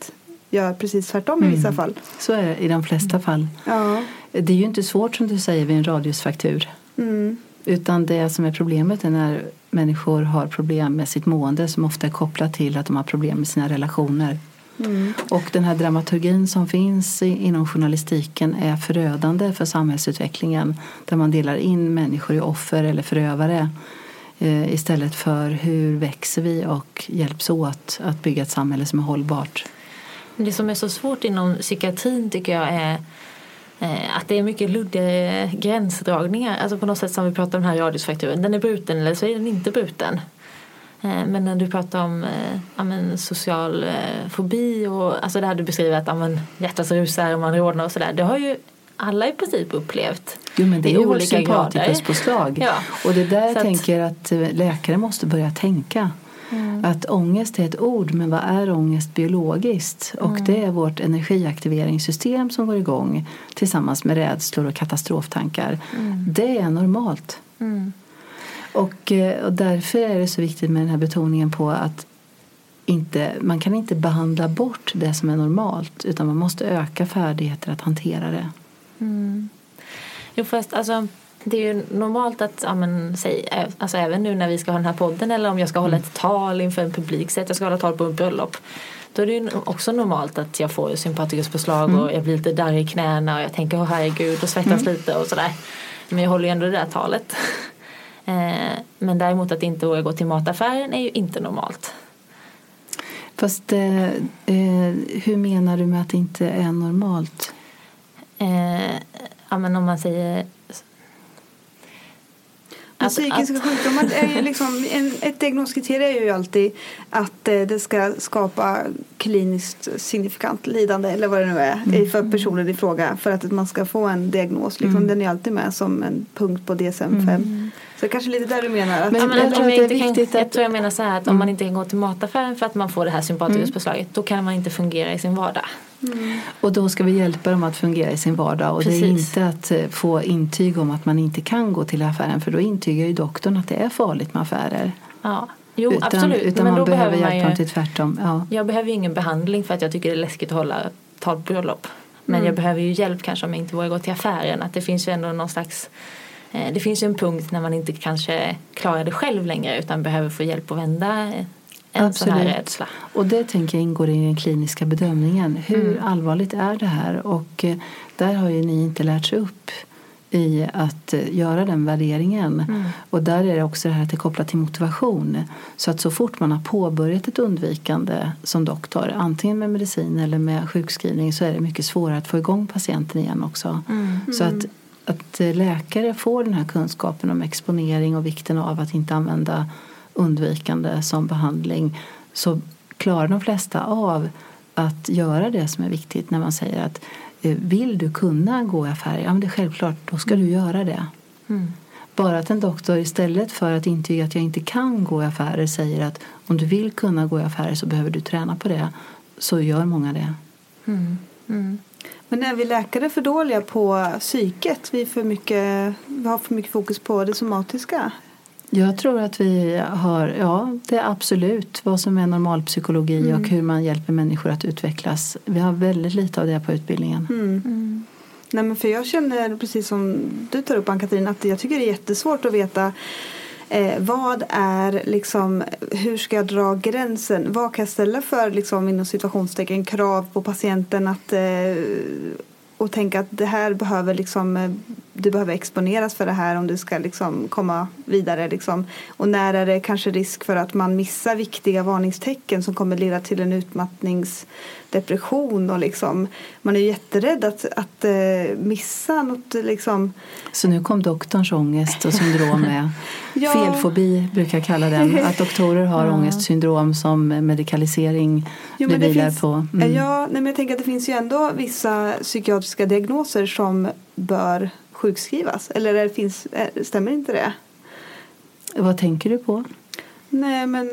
Speaker 3: gör precis tvärtom i vissa fall.
Speaker 5: Så är det i de flesta fall.
Speaker 3: Ja.
Speaker 5: Det är ju inte svårt som du säger vid en radiusfraktur. Utan det som är problemet är när människor har problem med sitt mående som ofta är kopplat till att de har problem med sina relationer. Och den här dramaturgin som finns inom journalistiken är förödande för samhällsutvecklingen. Där man delar in människor i offer eller förövare. Istället för hur växer vi och hjälps åt att bygga ett samhälle som är hållbart.
Speaker 4: Det som är så svårt inom psykiatrin tycker jag är att det är mycket luddiga gränsdragningar. Alltså på något sätt som vi pratar om den här radiusfrakturen. Den är bruten eller så är den inte bruten. Men när du pratar om social fobi och alltså det här du beskriver att hjärtat rusar och man rodnar och sådär. Det har ju alla i princip upplevt.
Speaker 5: Jo, men det är ju vårt
Speaker 4: olika
Speaker 5: sympatikuspåslag.
Speaker 4: Ja.
Speaker 5: Och det där jag tänker att läkare måste börja tänka. Att ångest är ett ord, men vad är ångest biologiskt? Och det är vårt energiaktiveringssystem som går igång tillsammans med rädslor och katastroftankar. Det är normalt. Och därför är det så viktigt med den här betoningen på att man kan inte behandla bort det som är normalt, utan man måste öka färdigheter att hantera det.
Speaker 4: Jo, fast alltså det är ju normalt att alltså även nu när vi ska ha den här podden eller om jag ska hålla ett tal inför en publik, så att jag ska hålla tal på en bröllop, då är det ju också normalt att jag får sympatikuspåslag och jag blir lite darrig i knäna och jag tänker herregud och svettas lite och sådär. Men jag håller ju ändå det där talet. Men däremot att inte våga gå till mataffären är ju inte normalt.
Speaker 5: Fast hur menar du med att det inte är normalt?
Speaker 4: Men om man säger
Speaker 3: psykiska sjukdomar är ju liksom ett diagnoskriterium är ju alltid att det ska skapa kliniskt signifikant lidande eller vad det nu är för personen i fråga för att man ska få en diagnos. Liksom, den är alltid med som en punkt på DSM-5. Så det kanske lite där du menar att...
Speaker 4: Jag tror jag menar så här att om man inte kan gå till mataffären för att man får det här sympatikuspåslaget, då kan man inte fungera i sin vardag.
Speaker 5: Och då ska vi hjälpa dem att fungera i sin vardag. Och
Speaker 4: Precis.
Speaker 5: Det är inte att få intyg om att man inte kan gå till affären, för då intygar ju doktorn att det är farligt med affärer.
Speaker 4: Ja, jo absolut.
Speaker 5: Utan
Speaker 4: men
Speaker 5: man
Speaker 4: då
Speaker 5: behöver
Speaker 4: man
Speaker 5: hjälpa dem till tvärtom. Ja.
Speaker 4: Jag behöver ju ingen behandling för att jag tycker det är läskigt att hålla tal på bröllop. Men jag behöver ju hjälp kanske om jag inte vågar gå till affären. Att det finns ju ändå någon slags... Det finns ju en punkt när man inte kanske klarar det själv längre utan behöver få hjälp att vända en sån här rädsla. Och
Speaker 5: det tänker jag ingår i den kliniska bedömningen. Hur allvarligt är det här? Och där har ju ni inte lärt sig upp i att göra den värderingen. Och där är det också det här att det är kopplat till motivation. Så att så fort man har påbörjat ett undvikande som doktor, antingen med medicin eller med sjukskrivning, så är det mycket svårare att få igång patienten igen också. Så att läkare får den här kunskapen om exponering och vikten av att inte använda undvikande som behandling, så klarar de flesta av att göra det som är viktigt när man säger att vill du kunna gå i affärer? Ja, men det är självklart, då ska du göra det. Bara att en doktor istället för att intyga att jag inte kan gå i affärer säger att om du vill kunna gå i affärer så behöver du träna på det, så gör många det.
Speaker 3: Men är vi läkare för dåliga på psyket? Vi har för mycket fokus på det somatiska.
Speaker 5: Jag tror att vi har, det är absolut vad som är normal psykologi och hur man hjälper människor att utvecklas. Vi har väldigt lite av det på utbildningen.
Speaker 3: Nej, men för jag känner precis som du tar upp, Ann-Katrin, att jag tycker det är jättesvårt att veta vad är liksom, hur ska jag dra gränsen? Vad kan jag ställa för liksom, inom situationstecken krav på patienten att och tänka att det här behöver liksom, du behöver exponeras för det här om du ska liksom komma vidare liksom. Och när är det kanske risk för att man missar viktiga varningstecken som kommer leda till en utmattningsdepression och liksom, man är jätterädd att missa något liksom. Så
Speaker 5: nu kom doktorns ångest och syndrom med. Felfobi brukar jag kalla den, att doktorer har ångestsyndrom som medikalisering vilar på.
Speaker 3: Men jag tänker att det finns ju ändå vissa psykiatriska diagnoser som bör sjukskrivas. Eller stämmer inte det?
Speaker 5: Vad tänker du på?
Speaker 3: Nej, men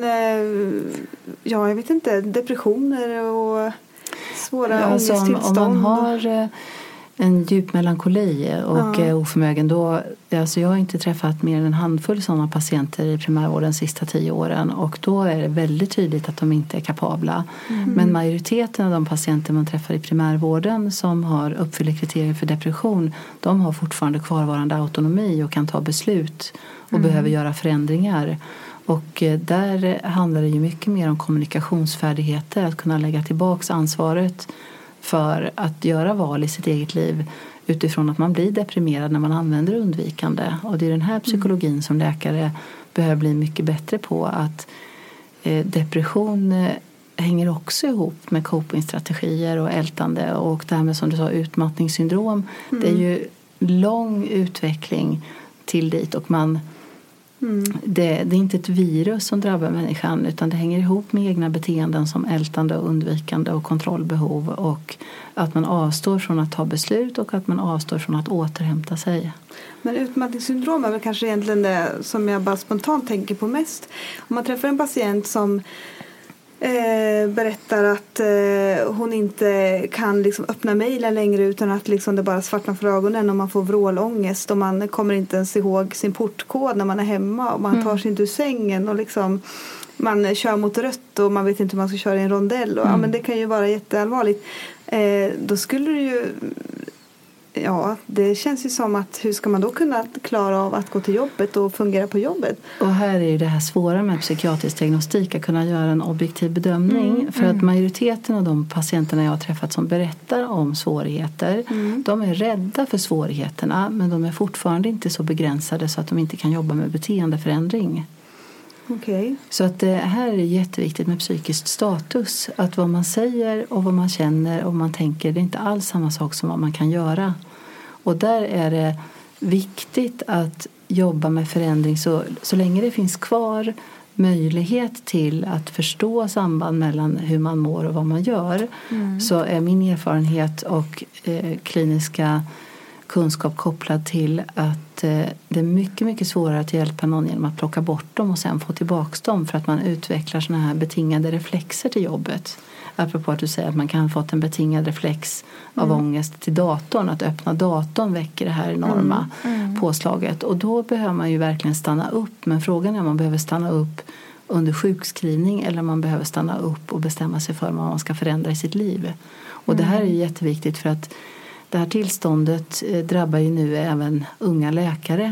Speaker 3: jag vet inte. Depressioner och svåra ångesttillstånd.
Speaker 5: Om man har En djup melankoli och oförmögen. Alltså jag har inte träffat mer än en handfull sådana patienter i primärvården de sista 10 åren. Och då är det väldigt tydligt att de inte är kapabla. Men majoriteten av de patienter man träffar i primärvården som har uppfyllt kriterier för depression, de har fortfarande kvarvarande autonomi och kan ta beslut och behöver göra förändringar. Och där handlar det ju mycket mer om kommunikationsfärdigheter, att kunna lägga tillbaka ansvaret för att göra val i sitt eget liv utifrån att man blir deprimerad när man använder undvikande. Och det är den här psykologin som läkare behöver bli mycket bättre på, att depression hänger också ihop med copingstrategier och ältande, och det här med, som du sa, utmattningssyndrom. Det är ju lång utveckling till dit, och det är inte ett virus som drabbar människan, utan det hänger ihop med egna beteenden som ältande och undvikande och kontrollbehov, och att man avstår från att ta beslut och att man avstår från att återhämta sig.
Speaker 3: Men utmattningssyndrom är väl kanske egentligen det som jag bara spontant tänker på mest. Om man träffar en patient som berättar att hon inte kan liksom öppna mejlen längre, utan att liksom det bara svartnar för ögonen, och man får vrålångest och man kommer inte ens ihåg sin portkod när man är hemma, och man tar sig inte ur sängen, och liksom man kör mot rött och man vet inte hur man ska köra i en rondell, och men det kan ju vara jätteallvarligt. Då skulle det ju, det känns ju som att hur ska man då kunna klara av att gå till jobbet och fungera på jobbet?
Speaker 5: Och här är ju det här svåra med psykiatrisk diagnostik, att kunna göra en objektiv bedömning. För att majoriteten av de patienterna jag har träffat som berättar om svårigheter, de är rädda för svårigheterna, men de är fortfarande inte så begränsade så att de inte kan jobba med beteendeförändring.
Speaker 3: Okay.
Speaker 5: Så att det här är jätteviktigt med psykisk status. Att vad man säger och vad man känner och vad man tänker, det är inte alls samma sak som vad man kan göra. Och där är det viktigt att jobba med förändring så länge det finns kvar möjlighet till att förstå samband mellan hur man mår och vad man gör. Så är min erfarenhet och kliniska kunskap kopplad till att det är mycket, mycket svårare att hjälpa någon genom att plocka bort dem och sen få tillbaka dem, för att man utvecklar såna här betingade reflexer till jobbet. Apropå att du säger att man kan ha fått en betingad reflex av ångest till datorn. Att öppna datorn väcker det här enorma påslaget. Och då behöver man ju verkligen stanna upp. Men frågan är om man behöver stanna upp under sjukskrivning eller om man behöver stanna upp och bestämma sig för vad man ska förändra i sitt liv. Och det här är jätteviktigt, för att det här tillståndet drabbar ju nu även unga läkare.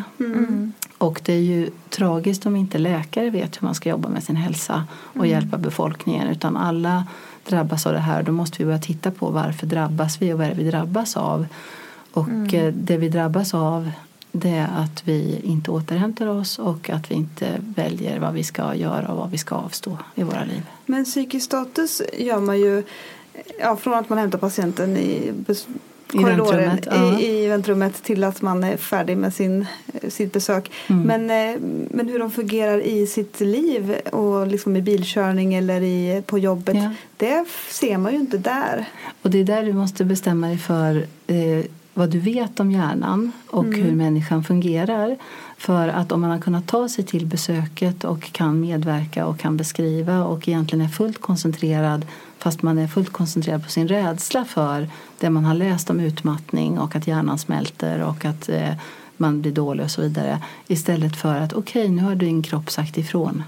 Speaker 5: Och det är ju tragiskt om inte läkare vet hur man ska jobba med sin hälsa och hjälpa befolkningen. Utan alla drabbas av det här. Då måste vi börja titta på varför drabbas vi och vad är det vi drabbas av. Och det vi drabbas av, det är att vi inte återhämtar oss och att vi inte väljer vad vi ska göra och vad vi ska avstå i våra liv.
Speaker 3: Men psykisk status gör man ju från att man hämtar patienten i korridoren, i väntrummet till att man är färdig med sitt besök. Men hur de fungerar i sitt liv och liksom i bilkörning eller på jobbet, det ser man ju inte där. Och
Speaker 5: det är där du måste bestämma dig för vad du vet om hjärnan och hur människan fungerar. För att om man har kunnat ta sig till besöket och kan medverka och kan beskriva och egentligen är fullt koncentrerad, fast man är fullt koncentrerad på sin rädsla för det man har läst om utmattning och att hjärnan smälter och att man blir dålig och så vidare. Istället för att nu har din kropp sagt ifrån.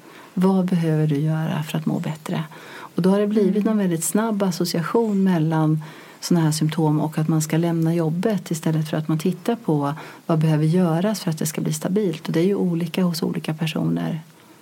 Speaker 5: Vad behöver du göra för att må bättre? Och då har det blivit en väldigt snabb association mellan sådana här symptom och att man ska lämna jobbet, istället för att man tittar på vad behöver göras för att det ska bli stabilt. Och det är ju olika hos olika personer.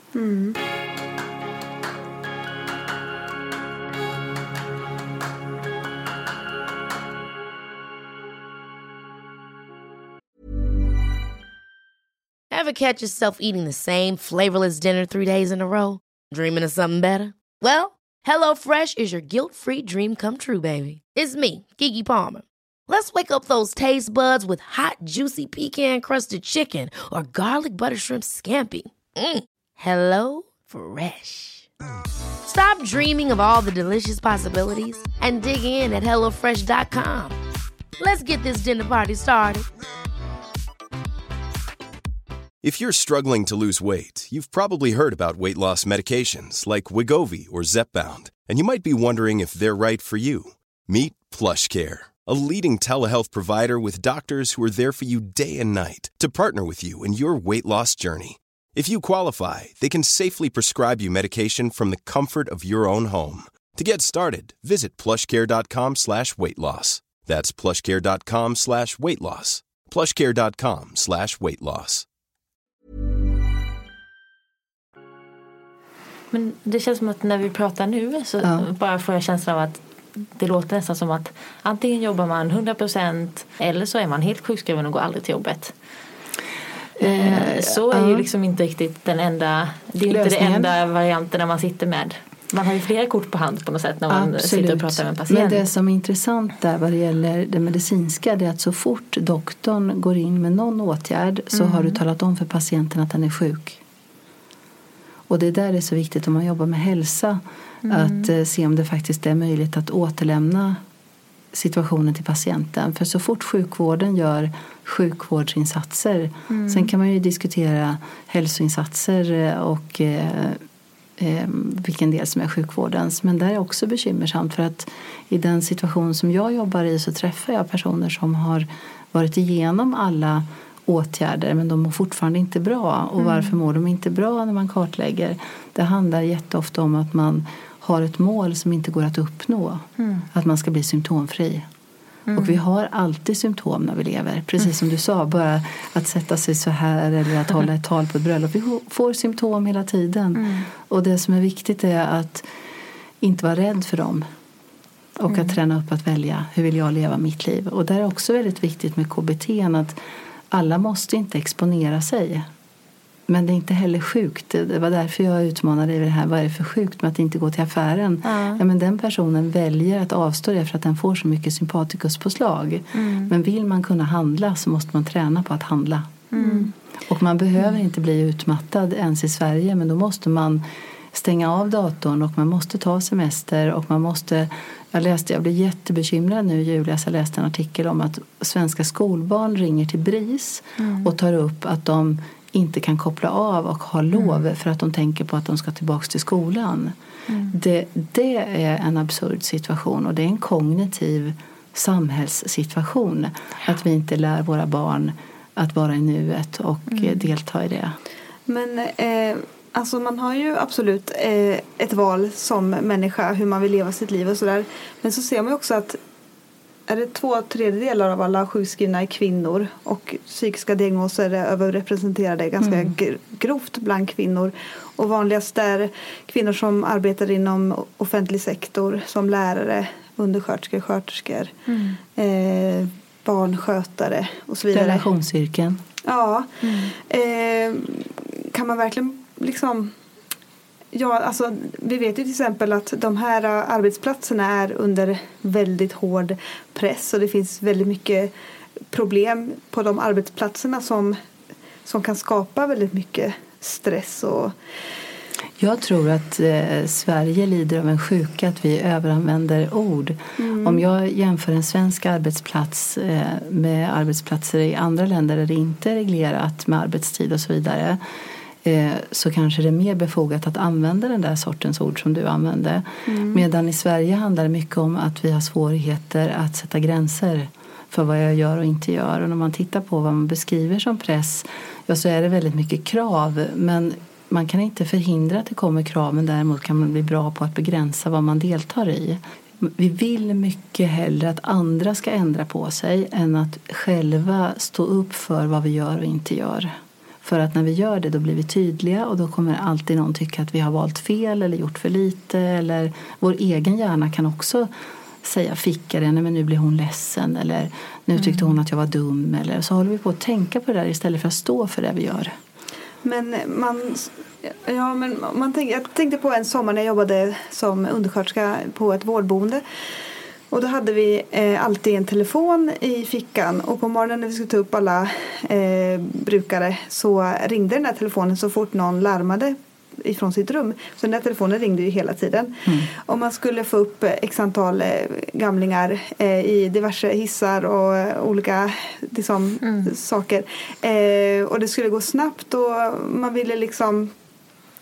Speaker 1: Ever catch yourself eating the same flavorless dinner 3 days in a row? Dreaming of something better? Well, HelloFresh is your guilt-free dream come true, baby. It's me, Keke Palmer. Let's wake up those taste buds with hot, juicy pecan-crusted chicken or garlic butter shrimp scampi. Hello Fresh. Stop dreaming of all the delicious possibilities and dig in at HelloFresh.com. Let's get this dinner party started.
Speaker 2: If you're struggling to lose weight, you've probably heard about weight loss medications like Wegovy or Zepbound, and you might be wondering if they're right for you. Meet PlushCare, A leading telehealth provider with doctors who are there for you day and night to partner with you in your weight loss journey. If you qualify, they can safely prescribe you medication from the comfort of your own home. To get started, visit plushcare.com/weightloss. That's plushcare.com/weightloss. plushcare.com/weightloss.
Speaker 4: Men det känns som att när vi pratar nu så bara får jag känslan av att det låter nästan som att antingen jobbar man 100% eller så är man helt sjukskriven och går aldrig till jobbet. Så är ju liksom inte riktigt den enda, det är inte den enda varianten när man sitter med. Man har ju flera kort på hand på något sätt när man sitter och pratar med en patient.
Speaker 5: Men det som är intressant där vad det gäller det medicinska, det är att så fort doktorn går in med någon åtgärd så har du talat om för patienten att den är sjuk. Och det där är så viktigt om man jobbar med hälsa, att se om det faktiskt är möjligt att återlämna situationen till patienten. För så fort sjukvården gör sjukvårdsinsatser, sen kan man ju diskutera hälsoinsatser och vilken del som är sjukvårdens. Men det är också bekymmersamt för att i den situation som jag jobbar i så träffar jag personer som har varit igenom alla åtgärder men de mår fortfarande inte bra. Och varför mår de inte bra när man kartlägger? Det handlar jätteofta om att man har ett mål som inte går att uppnå. Att man ska bli symptomfri. Och vi har alltid symptom när vi lever. Precis som du sa, bara att sätta sig så här eller att hålla ett tal på ett bröllop. Vi får symptom hela tiden. Och det som är viktigt är att inte vara rädd för dem. Och att träna upp att välja hur vill jag leva mitt liv. Och det är också väldigt viktigt med KBT att alla måste inte exponera sig. Men det är inte heller sjukt. Det var därför jag utmanade i det här. Vad är det för sjukt med att inte gå till affären? Ja, men den personen väljer att avstå det för att den får så mycket sympatikuspåslag. Men vill man kunna handla så måste man träna på att handla. Och man behöver inte bli utmattad ens i Sverige. Men då måste man stänga av datorn och man måste ta semester. Och man måste... Jag blev jättebekymrad nu i julas. Jag läste en artikel om att svenska skolbarn ringer till BRIS och tar upp att de inte kan koppla av och ha lov för att de tänker på att de ska tillbaka till skolan. Det är en absurd situation och det är en kognitiv samhällssituation att vi inte lär våra barn att vara i nuet och delta i det.
Speaker 3: Men alltså man har ju absolut ett val som människa hur man vill leva sitt liv och sådär. Men så ser man ju också att är det 2/3 av alla sjukskrivna är kvinnor och psykiska diagnoser är överrepresenterade ganska grovt bland kvinnor. Och vanligast är kvinnor som arbetar inom offentlig sektor som lärare, undersköterskor, sköterskor, barnskötare och så vidare.
Speaker 5: Relationsyrken.
Speaker 3: Ja. Kan man verkligen liksom... Ja, alltså vi vet ju till exempel att de här arbetsplatserna är under väldigt hård press och det finns väldigt mycket problem på de arbetsplatserna som kan skapa väldigt mycket stress och...
Speaker 5: Jag tror att Sverige lider av en sjuka att vi överanvänder ord. Om jag jämför en svensk arbetsplats med arbetsplatser i andra länder där det inte är reglerat med arbetstid och så vidare, så kanske det är mer befogat att använda den där sortens ord som du använde. Medan i Sverige handlar det mycket om att vi har svårigheter att sätta gränser för vad jag gör och inte gör. Och när man tittar på vad man beskriver som press, ja, så är det väldigt mycket krav. Men man kan inte förhindra att det kommer krav, men däremot kan man bli bra på att begränsa vad man deltar i. Vi vill mycket hellre att andra ska ändra på sig än att själva stå upp för vad vi gör och inte gör. För att när vi gör det då blir vi tydliga och då kommer alltid någon tycka att vi har valt fel eller gjort för lite. Eller vår egen hjärna kan också säga fickare, nej men nu blir hon ledsen eller nu tyckte hon att jag var dum. Eller så håller vi på att tänka på det där istället för att stå för det vi gör.
Speaker 3: Men jag tänkte på en sommar när jag jobbade som undersköterska på ett vårdboende. Och då hade vi alltid en telefon i fickan. Och på morgonen när vi skulle ta upp alla brukare så ringde den här telefonen så fort någon larmade ifrån sitt rum. Så den här telefonen ringde ju hela tiden. Om man skulle få upp x antal gamlingar i diverse hissar och olika saker. Och det skulle gå snabbt och man ville liksom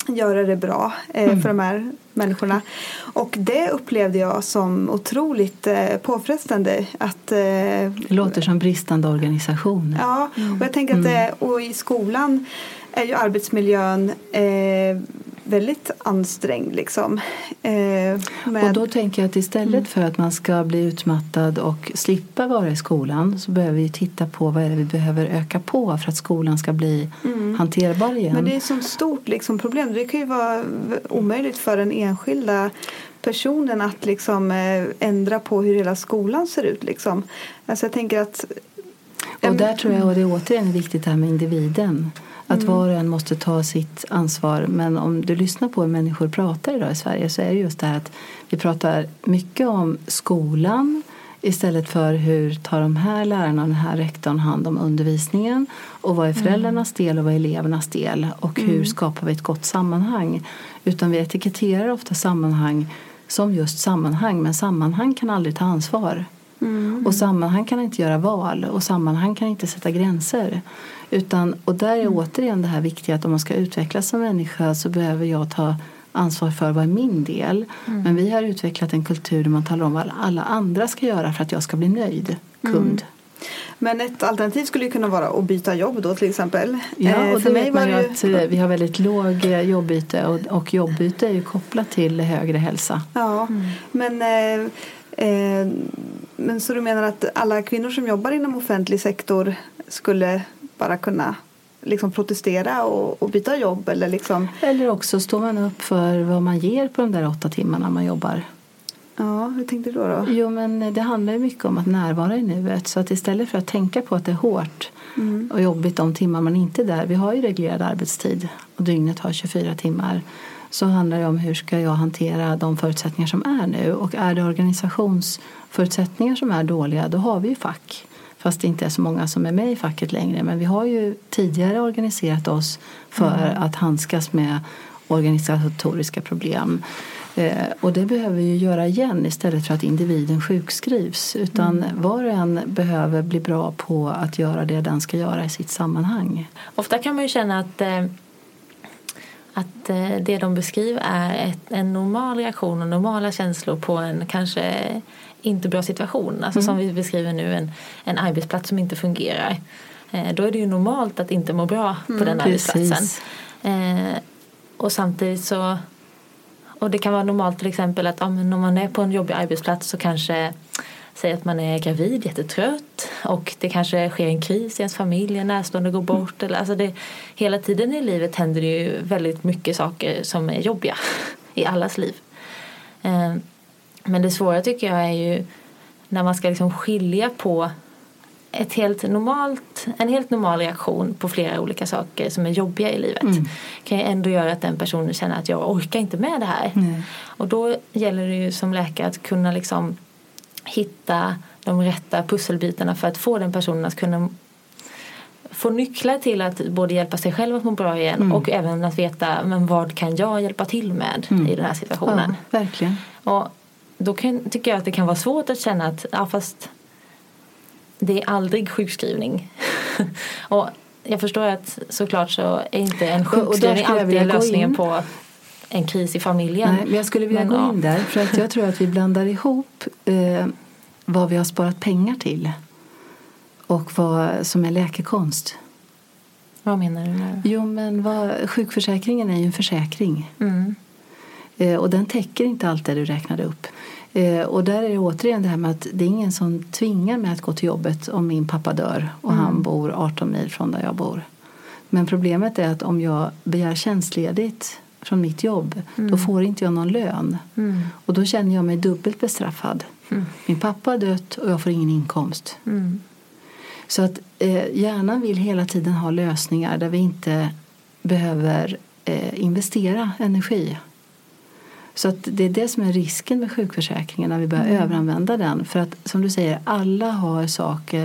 Speaker 3: göra det bra för de här människorna. Och det upplevde jag som otroligt påfrestande.
Speaker 5: Det låter som bristande organisation.
Speaker 3: Ja, och jag tänker att och i skolan är ju arbetsmiljön väldigt ansträngd liksom.
Speaker 5: Och då tänker jag att istället för att man ska bli utmattad och slippa vara i skolan, så behöver vi titta på vad är det vi behöver öka på för att skolan ska bli hanterbar igen.
Speaker 3: Men det är ett sånt stort liksom problem. Det kan ju vara omöjligt för den enskilda personen att liksom ändra på hur hela skolan ser ut liksom. Alltså jag tänker att
Speaker 5: och där tror jag, och det är återigen viktigt här med individen. Att var och en måste ta sitt ansvar. Men om du lyssnar på hur människor pratar idag i Sverige, så är det just det här att vi pratar mycket om skolan istället för hur tar de här lärarna och den här rektorn hand om undervisningen, och vad är föräldrarnas del och vad är elevernas del, och hur skapar vi ett gott sammanhang. Utan vi etiketterar ofta sammanhang som just sammanhang, men sammanhang kan aldrig ta ansvar. Och sammanhang kan inte göra val, och sammanhang kan inte sätta gränser. Och där är återigen det här viktiga att om man ska utvecklas som människa, så behöver jag ta ansvar för vad är min del. Men vi har utvecklat en kultur där man talar om vad alla andra ska göra för att jag ska bli nöjd kund.
Speaker 3: Men ett alternativ skulle ju kunna vara att byta jobb då till exempel.
Speaker 5: Ja, och för mig var det att vi har väldigt låg jobbbyte, och jobbbyte är ju kopplat till högre hälsa.
Speaker 3: Ja, men så du menar att alla kvinnor som jobbar inom offentlig sektor skulle bara kunna liksom protestera och byta jobb? Eller, liksom...
Speaker 5: eller också står man upp för vad man ger på de där 8 timmarna man jobbar.
Speaker 3: Ja, hur tänkte du då?
Speaker 5: Jo, men det handlar ju mycket om att närvara i nuet. Så att istället för att tänka på att det är hårt och jobbigt de timmar man inte är där. Vi har ju reglerad arbetstid och dygnet har 24 timmar. Så handlar det om hur ska jag hantera de förutsättningar som är nu. Och är det organisationsförutsättningar som är dåliga, då har vi ju fack. Fast det inte är så många som är med i facket längre. Men vi har ju tidigare organiserat oss för att handskas med organisatoriska problem. Och det behöver vi ju göra igen istället för att individen sjukskrivs. Utan var och en behöver bli bra på att göra det den ska göra i sitt sammanhang.
Speaker 4: Ofta kan man ju känna att det de beskriver är en normal reaktion och normala känslor på en kanske inte bra situation. Alltså som vi beskriver nu, en arbetsplats som inte fungerar. Då är det ju normalt att inte må bra på den arbetsplatsen. Och samtidigt så... Och det kan vara normalt till exempel att om man är på en jobbig arbetsplats så kanske säger att man är gravid, jättetrött, och det kanske sker en kris i ens familj, en närstående går bort. Eller, alltså hela tiden i livet händer det ju väldigt mycket saker som är jobbiga i allas liv. Men det svåra tycker jag är ju när man ska liksom skilja på en helt normal reaktion på flera olika saker som är jobbiga i livet. Kan ju ändå göra att den personen känner att jag orkar inte med det här. Och då gäller det ju som läkare att kunna liksom hitta de rätta pusselbitarna för att få den personen att kunna få nycklar till att både hjälpa sig själv att må bra igen och även att veta, men vad kan jag hjälpa till med i den här situationen.
Speaker 5: Ja, verkligen.
Speaker 4: Och då tycker jag att det kan vara svårt att känna att fast det är aldrig sjukskrivning. Och jag förstår att såklart så är inte en sjukskrivning alltid lösningen på en kris i familjen.
Speaker 5: Nej, men jag skulle vilja gå in där, för att jag tror att vi blandar ihop vad vi har sparat pengar till och vad som är läkekonst.
Speaker 4: Vad menar du nu?
Speaker 5: Jo, men sjukförsäkringen är ju en försäkring. Och den täcker inte allt det du räknade upp. Och där är det återigen det här med att det är ingen som tvingar mig att gå till jobbet om min pappa dör och han bor 18 mil från där jag bor. Men problemet är att om jag begär tjänstledigt från mitt jobb, då får inte jag någon lön. Och då känner jag mig dubbelt bestraffad. Min pappa har dött och jag får ingen inkomst. Så att hjärnan vill hela tiden ha lösningar där vi inte behöver investera energi. Så att det är det som är risken med sjukförsäkringen när vi börjar överanvända den. För att som du säger, alla har saker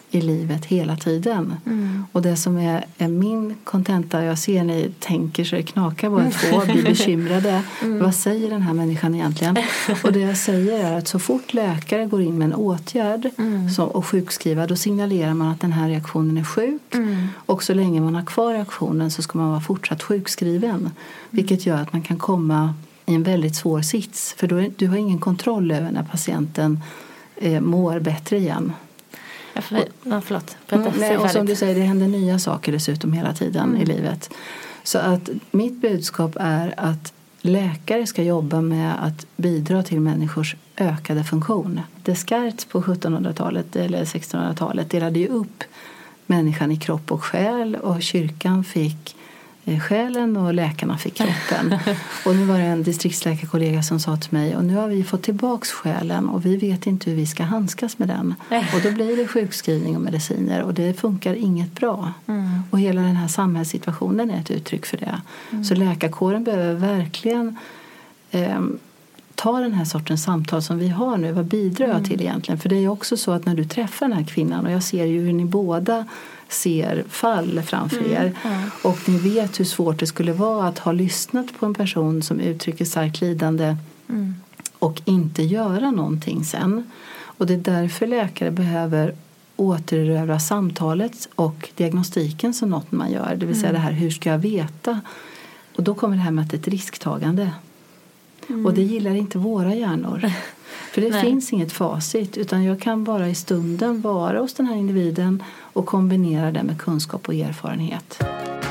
Speaker 5: i livet hela tiden. Och det som är min kontenta, jag ser ni tänker så det knakar båda två, blir bekymrade. Vad säger den här människan egentligen? Och det jag säger är att så fort läkare går in med en åtgärd och sjukskriver, då signalerar man att den här reaktionen är sjuk. Och så länge man har kvar reaktionen så ska man vara fortsatt sjukskriven. Vilket gör att man kan komma i en väldigt svår sits. För du har ingen kontroll över när patienten mår bättre igen.
Speaker 4: Förlåt.
Speaker 5: Och som du säger, det händer nya saker dessutom hela tiden i livet. Så att mitt budskap är att läkare ska jobba med att bidra till människors ökade funktion. Descartes på 1700-talet eller 1600-talet delade ju upp människan i kropp och själ, och kyrkan fick själen och läkarna fick kroppen. Och nu var det en distriktsläkarkollega som sa till mig, och nu har vi fått tillbaks själen och vi vet inte hur vi ska handskas med den. Och då blir det sjukskrivning och mediciner och det funkar inget bra. Och hela den här samhällssituationen är ett uttryck för det. Så läkarkåren behöver verkligen ta den här sortens samtal som vi har nu. Vad bidrar jag till egentligen? För det är också så att när du träffar den här kvinnan, och jag ser ju hur ni båda ser fall framför er, och ni vet hur svårt det skulle vara att ha lyssnat på en person som uttrycker starkt lidande och inte göra någonting sen. Och det är därför läkare behöver återerövra samtalet och diagnostiken som något man gör. Det vill säga det här, hur ska jag veta? Och då kommer det här med att det är ett risktagande. Och det gillar inte våra hjärnor. För det finns inget facit, utan jag kan bara i stunden vara hos den här individen och kombinera det med kunskap och erfarenhet.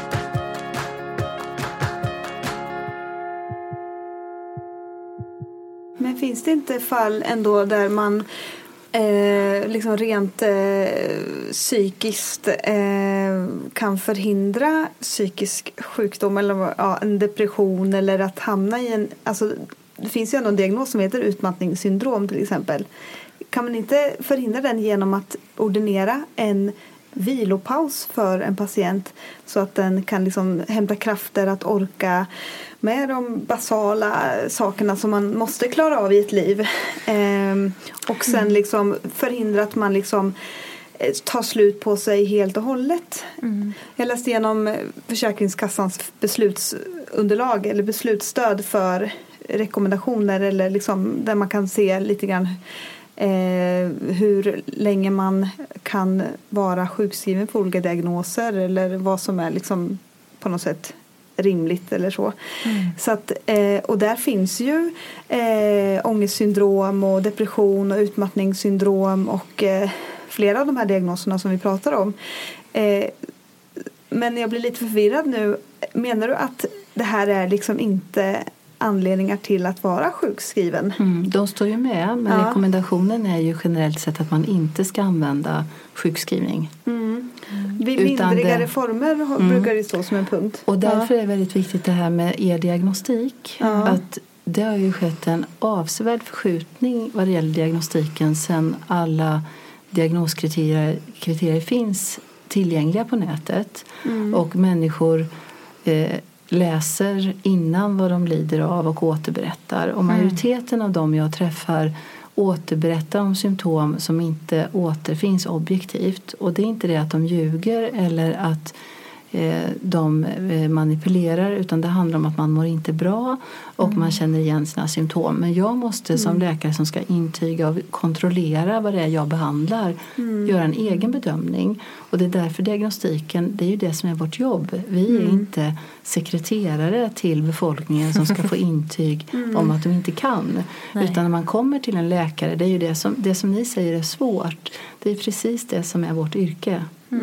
Speaker 3: Men finns det inte fall ändå där man liksom rent psykiskt kan förhindra psykisk sjukdom eller en depression, eller att hamna i en... Alltså, det finns ju en diagnos som heter utmattningssyndrom till exempel. Kan man inte förhindra den genom att ordinera en vilopaus för en patient så att den kan liksom hämta krafter att orka med de basala sakerna som man måste klara av i ett liv, och sen liksom förhindra att man liksom tar slut på sig helt och hållet. Jag läste igenom Försäkringskassans beslutsunderlag eller beslutsstöd för rekommendationer, eller liksom där man kan se lite grann hur länge man kan vara sjukskriven för olika diagnoser, eller vad som är liksom på något sätt rimligt eller så. Så att, och där finns ju ångestsyndrom och depression och utmattningssyndrom och flera av de här diagnoserna som vi pratar om. Men jag blir lite förvirrad nu. Menar du att det här är liksom inte anledningar till att vara sjukskriven?
Speaker 5: De står ju med, men rekommendationen är ju generellt sett att man inte ska använda sjukskrivning.
Speaker 3: Vid lindrigare former brukar det stå som en punkt.
Speaker 5: Och därför är det väldigt viktigt det här med diagnostik. Att det har ju skett en avsevärd förskjutning vad det gäller diagnostiken sedan alla diagnoskriterier finns tillgängliga på nätet. Och människor läser innan vad de lider av och återberättar. Och majoriteten av dem jag träffar återberättar om symptom som inte återfinns objektivt. Och det är inte det att de ljuger eller att de manipulerar, utan det handlar om att man mår inte bra och man känner igen sina symptom. Men jag måste som läkare som ska intyga och kontrollera vad det är jag behandlar göra en egen bedömning. Och det är därför diagnostiken, det är ju det som är vårt jobb. Vi är inte sekreterare till befolkningen som ska få intyg om att de inte kan. Utan när man kommer till en läkare, det är ju det som ni säger är svårt. Det är precis det som är vårt yrke.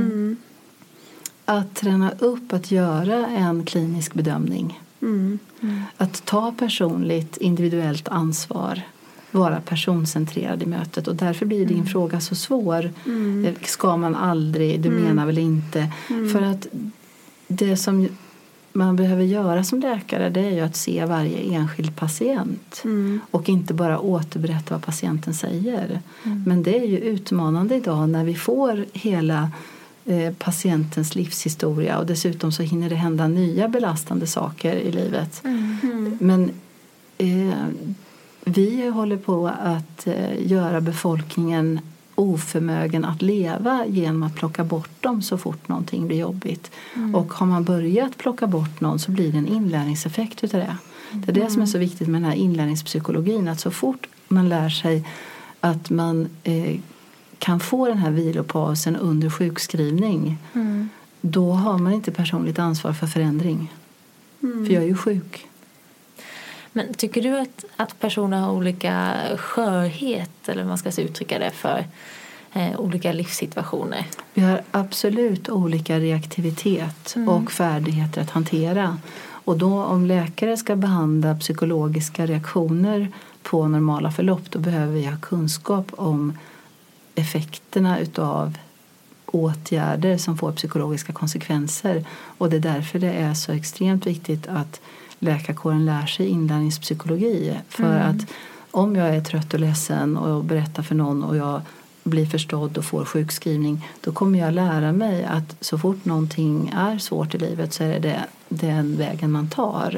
Speaker 5: Att träna upp att göra en klinisk bedömning. Att ta personligt, individuellt ansvar. Vara personcentrerad i mötet. Och därför blir din fråga så svår. Ska man aldrig, du menar väl inte. För att det som man behöver göra som läkare, det är ju att se varje enskild patient. Och inte bara återberätta vad patienten säger. Men det är ju utmanande idag när vi får hela patientens livshistoria, och dessutom så hinner det hända nya belastande saker i livet. Men vi håller på att göra befolkningen oförmögen att leva genom att plocka bort dem så fort någonting blir jobbigt. Och har man börjat plocka bort någon så blir det en inlärningseffekt utav det. Det är det som är så viktigt med den här inlärningspsykologin, att så fort man lär sig att man kan få den här vilopausen under sjukskrivning, då har man inte personligt ansvar för förändring. För jag är ju sjuk.
Speaker 4: Men tycker du att personer har olika skörhet, eller man ska uttrycka det, för olika livssituationer?
Speaker 5: Vi har absolut olika reaktivitet och färdigheter att hantera. Och då om läkare ska behandla psykologiska reaktioner på normala förlopp, då behöver vi ha kunskap om effekterna utav åtgärder som får psykologiska konsekvenser. Och det är därför det är så extremt viktigt att läkarkåren lär sig inlärningspsykologi. För att om jag är trött och ledsen och berättar för någon och jag blir förstådd och får sjukskrivning, då kommer jag lära mig att så fort någonting är svårt i livet så är det den vägen man tar.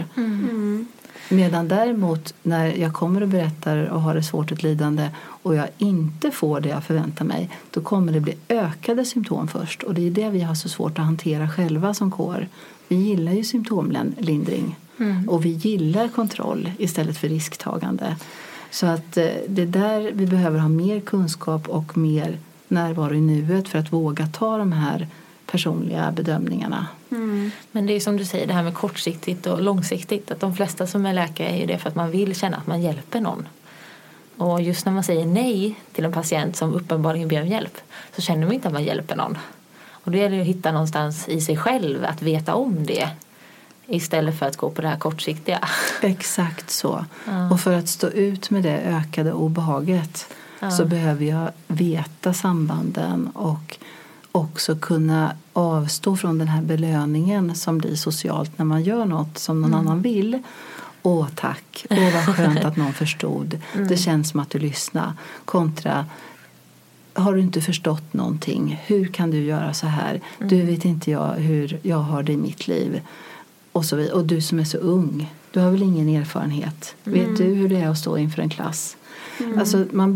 Speaker 5: Medan däremot när jag kommer och berättar och har det svårt ett lidande och jag inte får det jag förväntar mig, då kommer det bli ökade symptom först. Och det är det vi har så svårt att hantera själva som kår. Vi gillar ju symptomlindring och vi gillar kontroll istället för risktagande. Så att det är där vi behöver ha mer kunskap och mer närvaro i nuet för att våga ta de här personliga bedömningarna.
Speaker 4: Men det är som du säger, det här med kortsiktigt och långsiktigt, att de flesta som är läkare är ju det för att man vill känna att man hjälper någon. Och just när man säger nej till en patient som uppenbarligen ber om hjälp, så känner man inte att man hjälper någon. Och det gäller att hitta någonstans i sig själv att veta om det, istället för att gå på det här kortsiktiga.
Speaker 5: Exakt så. Och för att stå ut med det ökade obehaget så behöver jag veta sambanden och också kunna avstå från den här belöningen som blir socialt när man gör något som någon annan vill. Åh tack, åh vad skönt att någon förstod. Det känns som att du lyssnar. Kontra, har du inte förstått någonting? Hur kan du göra så här? Du vet inte jag hur jag har det i mitt liv. Och så vidare. Och du som är så ung, du har väl ingen erfarenhet. Vet du hur det är att stå inför en klass? Alltså man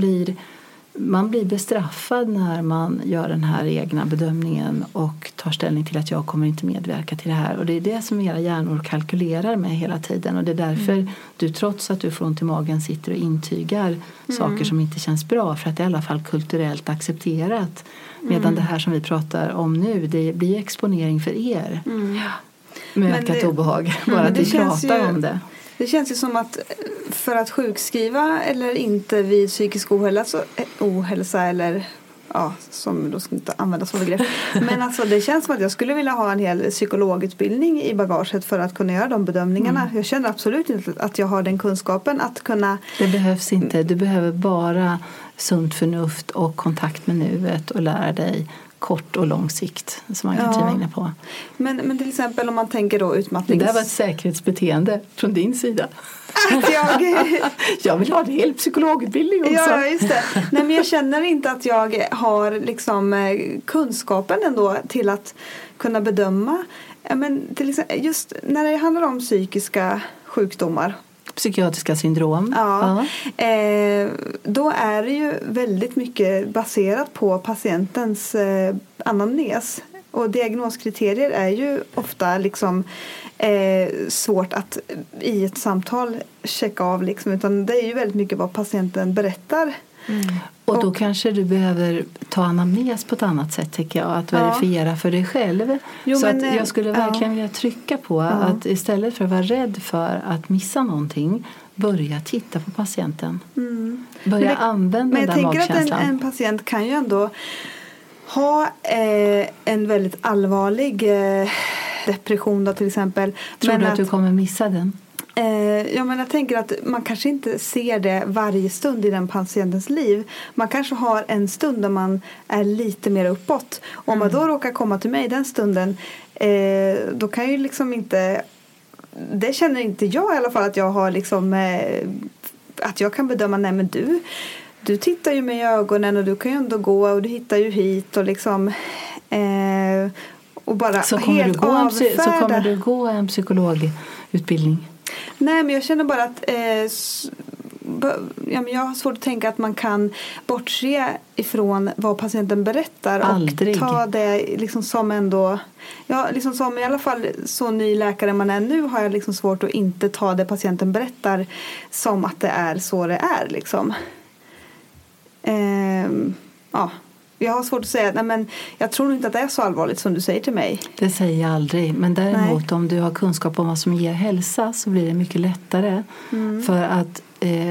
Speaker 5: blir bestraffad när man gör den här egna bedömningen och tar ställning till att jag kommer inte medverka till det här. Och det är det som era hjärnor kalkylerar med hela tiden. Och det är därför du, trots att du får ont i magen, sitter och intygar saker som inte känns bra. För att det är i alla fall kulturellt accepterat. Medan det här som vi pratar om nu, det blir exponering för er. Med ökat obehag. Bara att vi pratar om det.
Speaker 3: Det känns ju som att för att sjukskriva eller inte vid psykisk ohälsa eller som då ska inte användas som begrepp. Men alltså det känns som att jag skulle vilja ha en hel psykologutbildning i bagaget för att kunna göra de bedömningarna. Jag känner absolut inte att jag har den kunskapen att kunna... Det behövs
Speaker 5: inte. Du behöver bara sunt förnuft och kontakt med nuet och lära dig kort och lång sikt som Ann-Katrin var inne på.
Speaker 3: Men till exempel om man tänker då utmattnings...
Speaker 5: Det där var ett säkerhetsbeteende från din sida.
Speaker 3: Att
Speaker 5: jag vill ha en hel psykologutbildning också.
Speaker 3: Ja, just det. Nej, men jag känner inte att jag har liksom kunskapen ändå till att kunna bedöma. Men till exempel, just när det handlar om psykiska sjukdomar.
Speaker 5: Psykiatriska syndrom.
Speaker 3: Ja. Då är det ju väldigt mycket baserat på patientens anamnes. Och diagnoskriterier är ju ofta liksom svårt att i ett samtal checka av liksom, utan det är ju väldigt mycket vad patienten berättar.
Speaker 5: Och då kanske du behöver ta anamnes på ett annat sätt, tycker jag, att verifiera för dig själv. Så att jag skulle verkligen vilja trycka på att istället för att vara rädd för att missa någonting, börja titta på patienten. Börja använda den magkänslan. Men jag tänker att en patient kan ju ändå
Speaker 3: ha en väldigt allvarlig depression då, till exempel.
Speaker 5: Tror du att du kommer missa den?
Speaker 3: Men jag tänker att man kanske inte ser det varje stund i den patientens liv. Man kanske har en stund där man är lite mer uppåt. Om man då råkar komma till mig den stunden, då kan ju liksom inte... Det känner inte jag i alla fall att jag har liksom... att jag kan bedöma, nej men du tittar ju mig i ögonen och du kan ju ändå gå och du hittar ju hit och liksom... och bara
Speaker 5: så kommer du gå en psykologutbildning?
Speaker 3: Nej, men jag känner bara att jag har svårt att tänka att man kan bortse ifrån vad patienten berättar.
Speaker 5: Aldrig.
Speaker 3: Och ta det liksom som ändå... Ja, liksom som i alla fall så ny läkare man är nu har jag liksom svårt att inte ta det patienten berättar som att det är så det är liksom. Jag har svårt att säga, nej men jag tror inte att det är så allvarligt som du säger till mig.
Speaker 5: Det säger jag aldrig. Men däremot om du har kunskap om vad som ger hälsa så blir det mycket lättare. För att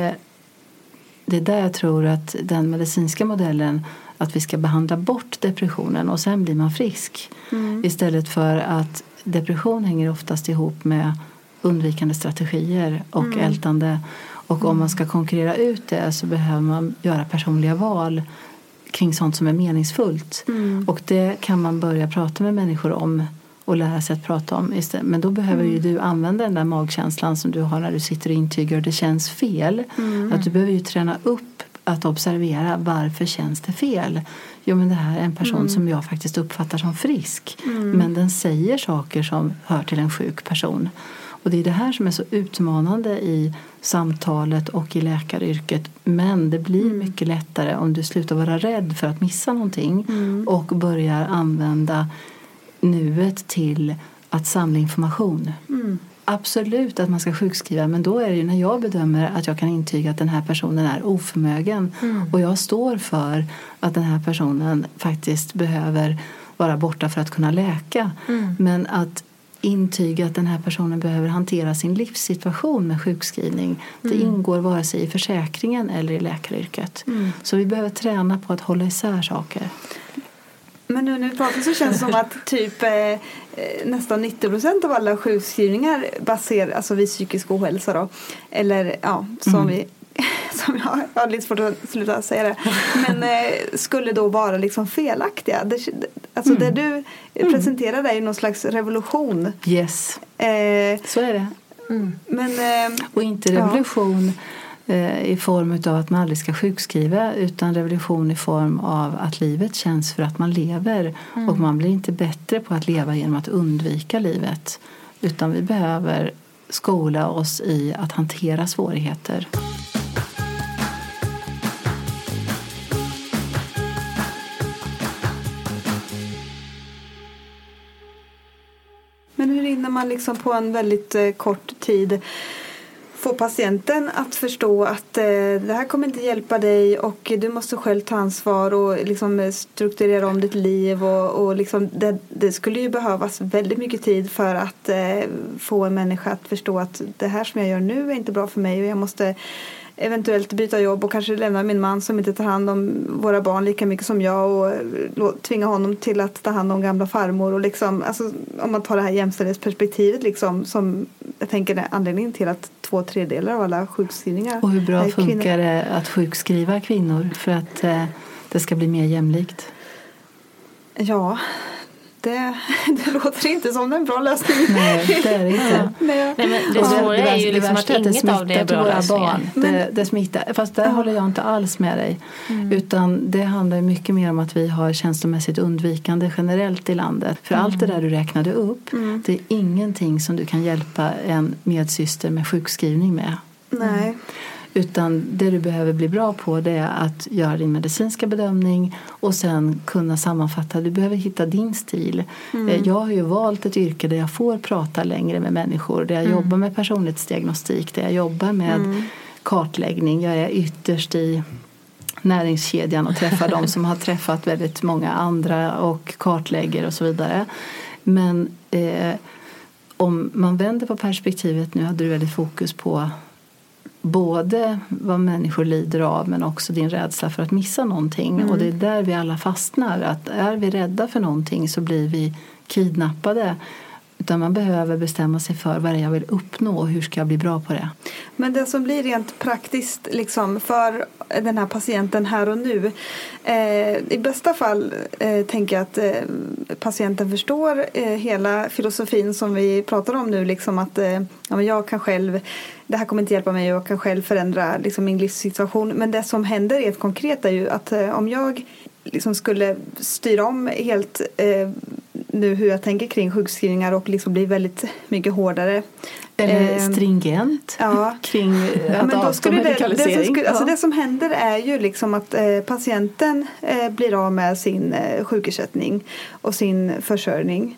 Speaker 5: det är där jag tror att den medicinska modellen, att vi ska behandla bort depressionen och sen blir man frisk. Istället för att depression hänger oftast ihop med undvikande strategier och ältande. Och om man ska konkurrera ut det så behöver man göra personliga val kring sånt som är meningsfullt. Och det kan man börja prata med människor om och lära sig att prata om istället. Men då behöver ju du använda den där magkänslan som du har när du sitter och intygar och det känns fel. Att du behöver ju träna upp att observera varför känns det fel. Jo, men det här är en person som jag faktiskt uppfattar som frisk. Men den säger saker som hör till en sjuk person. Och det är det här som är så utmanande i samtalet och i läkaryrket. Men det blir mycket lättare om du slutar vara rädd för att missa någonting. Och börjar använda nuet till att samla information. Absolut att man ska sjukskriva. Men då är det ju när jag bedömer att jag kan intyga att den här personen är oförmögen. Och jag står för att den här personen faktiskt behöver vara borta för att kunna läka. Men att intyga att den här personen behöver hantera sin livssituation med sjukskrivning. Det ingår vare sig i försäkringen eller i läkaryrket. Så vi behöver träna på att hålla isär saker.
Speaker 3: Men nu när vi pratar så känns det som att typ nästan 90% av alla sjukskrivningar baserar, alltså vid psykisk ohälsa då. Eller ja, som jag har lite svårt att sluta säga det. Men skulle då vara liksom felaktiga. Det du presenterar är ju någon slags revolution.
Speaker 5: Yes, så är det.
Speaker 3: Men,
Speaker 5: och inte revolution i form av att man aldrig ska sjukskriva, utan revolution i form av att livet känns för att man lever. Och man blir inte bättre på att leva genom att undvika livet. Utan vi behöver skola oss i att hantera svårigheter.
Speaker 3: Men hur hinner man liksom på en väldigt kort tid få patienten att förstå att det här kommer inte hjälpa dig och du måste själv ta ansvar och liksom strukturera om ditt liv och liksom det skulle ju behövas väldigt mycket tid för att få en människa att förstå att det här som jag gör nu är inte bra för mig och jag måste eventuellt byta jobb och kanske lämna min man som inte tar hand om våra barn lika mycket som jag och tvinga honom till att ta hand om gamla farmor och liksom, alltså, om man tar det här jämställdhetsperspektivet liksom, som jag tänker är anledningen till att 2/3 av alla sjukskrivningar.
Speaker 5: Och hur bra funkar det att sjukskriva kvinnor för att det ska bli mer jämlikt?
Speaker 3: Ja, det låter inte som en bra lösning.
Speaker 5: Nej, det är det inte.
Speaker 4: Nej, men det svåra är ju liksom att inget av det är bra lösningar.
Speaker 5: Det smittar. Fast där håller jag inte alls med dig. Utan det handlar mycket mer om att vi har känslomässigt undvikande generellt i landet. För allt det där du räknade upp, det är ingenting som du kan hjälpa en medsyster med sjukskrivning med.
Speaker 3: Nej.
Speaker 5: Utan det du behöver bli bra på, det är att göra din medicinska bedömning och sen kunna sammanfatta. Du behöver hitta din stil. Jag har ju valt ett yrke där jag får prata längre med människor. Där jag jobbar med personlighetsdiagnostik. Där jag jobbar med kartläggning. Jag är ytterst i näringskedjan och träffar de som har träffat väldigt många andra och kartlägger och så vidare. Men om man vänder på perspektivet, nu hade du väldigt fokus på både vad människor lider av men också din rädsla för att missa någonting. Och det är där vi alla fastnar. Att är vi rädda för någonting så blir vi kidnappade. Utan man behöver bestämma sig för vad jag vill uppnå och hur ska jag bli bra på det.
Speaker 3: Men det som blir rent praktiskt liksom, för den här patienten här och nu. I bästa fall tänker jag att patienten förstår hela filosofin som vi pratar om nu. Liksom att jag kan själv, det här kommer inte hjälpa mig och jag kan själv förändra liksom, min livssituation. Men det som händer rent konkret är ju att om jag liksom skulle styra om helt nu hur jag tänker kring sjukskrivningar och liksom blir väldigt mycket hårdare.
Speaker 5: Eller stringent kring att avstå medikalisering.
Speaker 3: Det som händer är ju liksom att patienten blir av med sin sjukersättning och sin försörjning.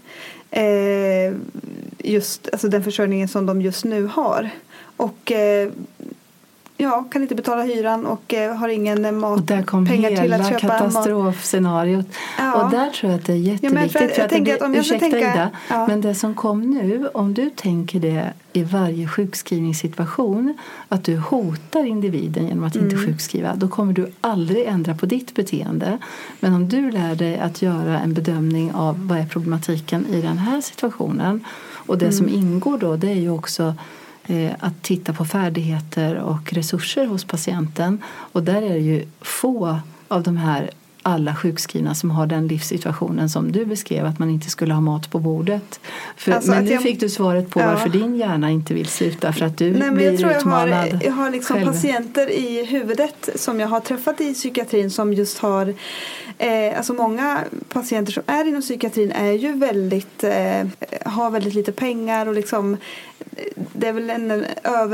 Speaker 3: Alltså den försörjningen som de just nu har. Och kan inte betala hyran och har ingen mat,
Speaker 5: och där kom
Speaker 3: pengar till att köpa
Speaker 5: katastrofscenariot. Och där tror jag att det är jätteviktigt. Ida, men det som kom nu, om du tänker det i varje sjukskrivningssituation, att du hotar individen genom att inte sjukskriva, då kommer du aldrig ändra på ditt beteende. Men om du lär dig att göra en bedömning av vad är problematiken i den här situationen, och det som ingår då, det är ju också att titta på färdigheter och resurser hos patienten. Och där är det ju få av de här alla sjukskrivna som har den livssituationen som du beskrev, att man inte skulle ha mat på bordet. Men nu fick du svaret på varför din hjärna inte vill sluta, för att du blir utmanad.
Speaker 3: Jag har liksom patienter i huvudet som jag har träffat i psykiatrin som just har alltså många patienter som är inom psykiatrin är ju väldigt har väldigt lite pengar och liksom det är väl en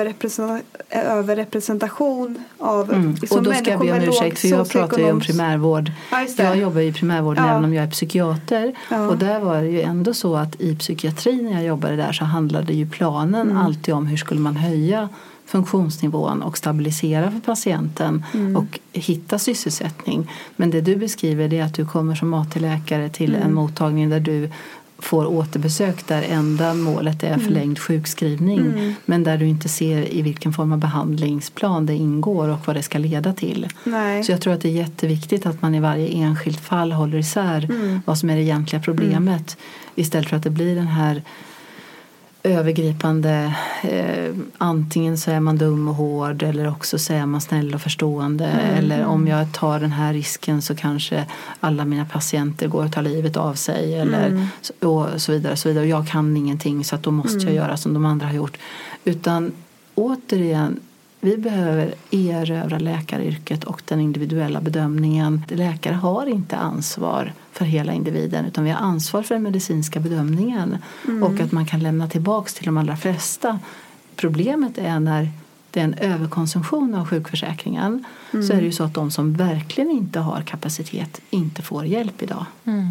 Speaker 3: överrepresentation av
Speaker 5: och då ska jag be om ursäkt, för jag pratar ju om primärvård. Jag jobbar i primärvården även om jag är psykiater. Och där var det ju ändå så att i psykiatrin när jag jobbade där så handlade ju planen alltid om hur skulle man höja funktionsnivån och stabilisera för patienten och hitta sysselsättning. Men det du beskriver är att du kommer som AT-läkare till en mottagning där du får återbesök där enda målet är förlängd sjukskrivning, men där du inte ser i vilken form av behandlingsplan det ingår och vad det ska leda till.
Speaker 3: Nej.
Speaker 5: Så jag tror att det är jätteviktigt att man i varje enskilt fall håller isär vad som är det egentliga problemet, istället för att det blir den här övergripande, antingen så är man dum och hård eller också så är man snäll och förstående, eller om jag tar den här risken så kanske alla mina patienter går och tar livet av sig eller och så vidare och så vidare, och jag kan ingenting så att då måste jag göra som de andra har gjort. Utan återigen, vi behöver erövra läkaryrket och den individuella bedömningen. Läkare har inte ansvar för hela individen, utan vi har ansvar för den medicinska bedömningen och att man kan lämna tillbaks till de allra flesta. Problemet är när det är en överkonsumtion av sjukförsäkringen, så är det ju så att de som verkligen inte har kapacitet inte får hjälp idag.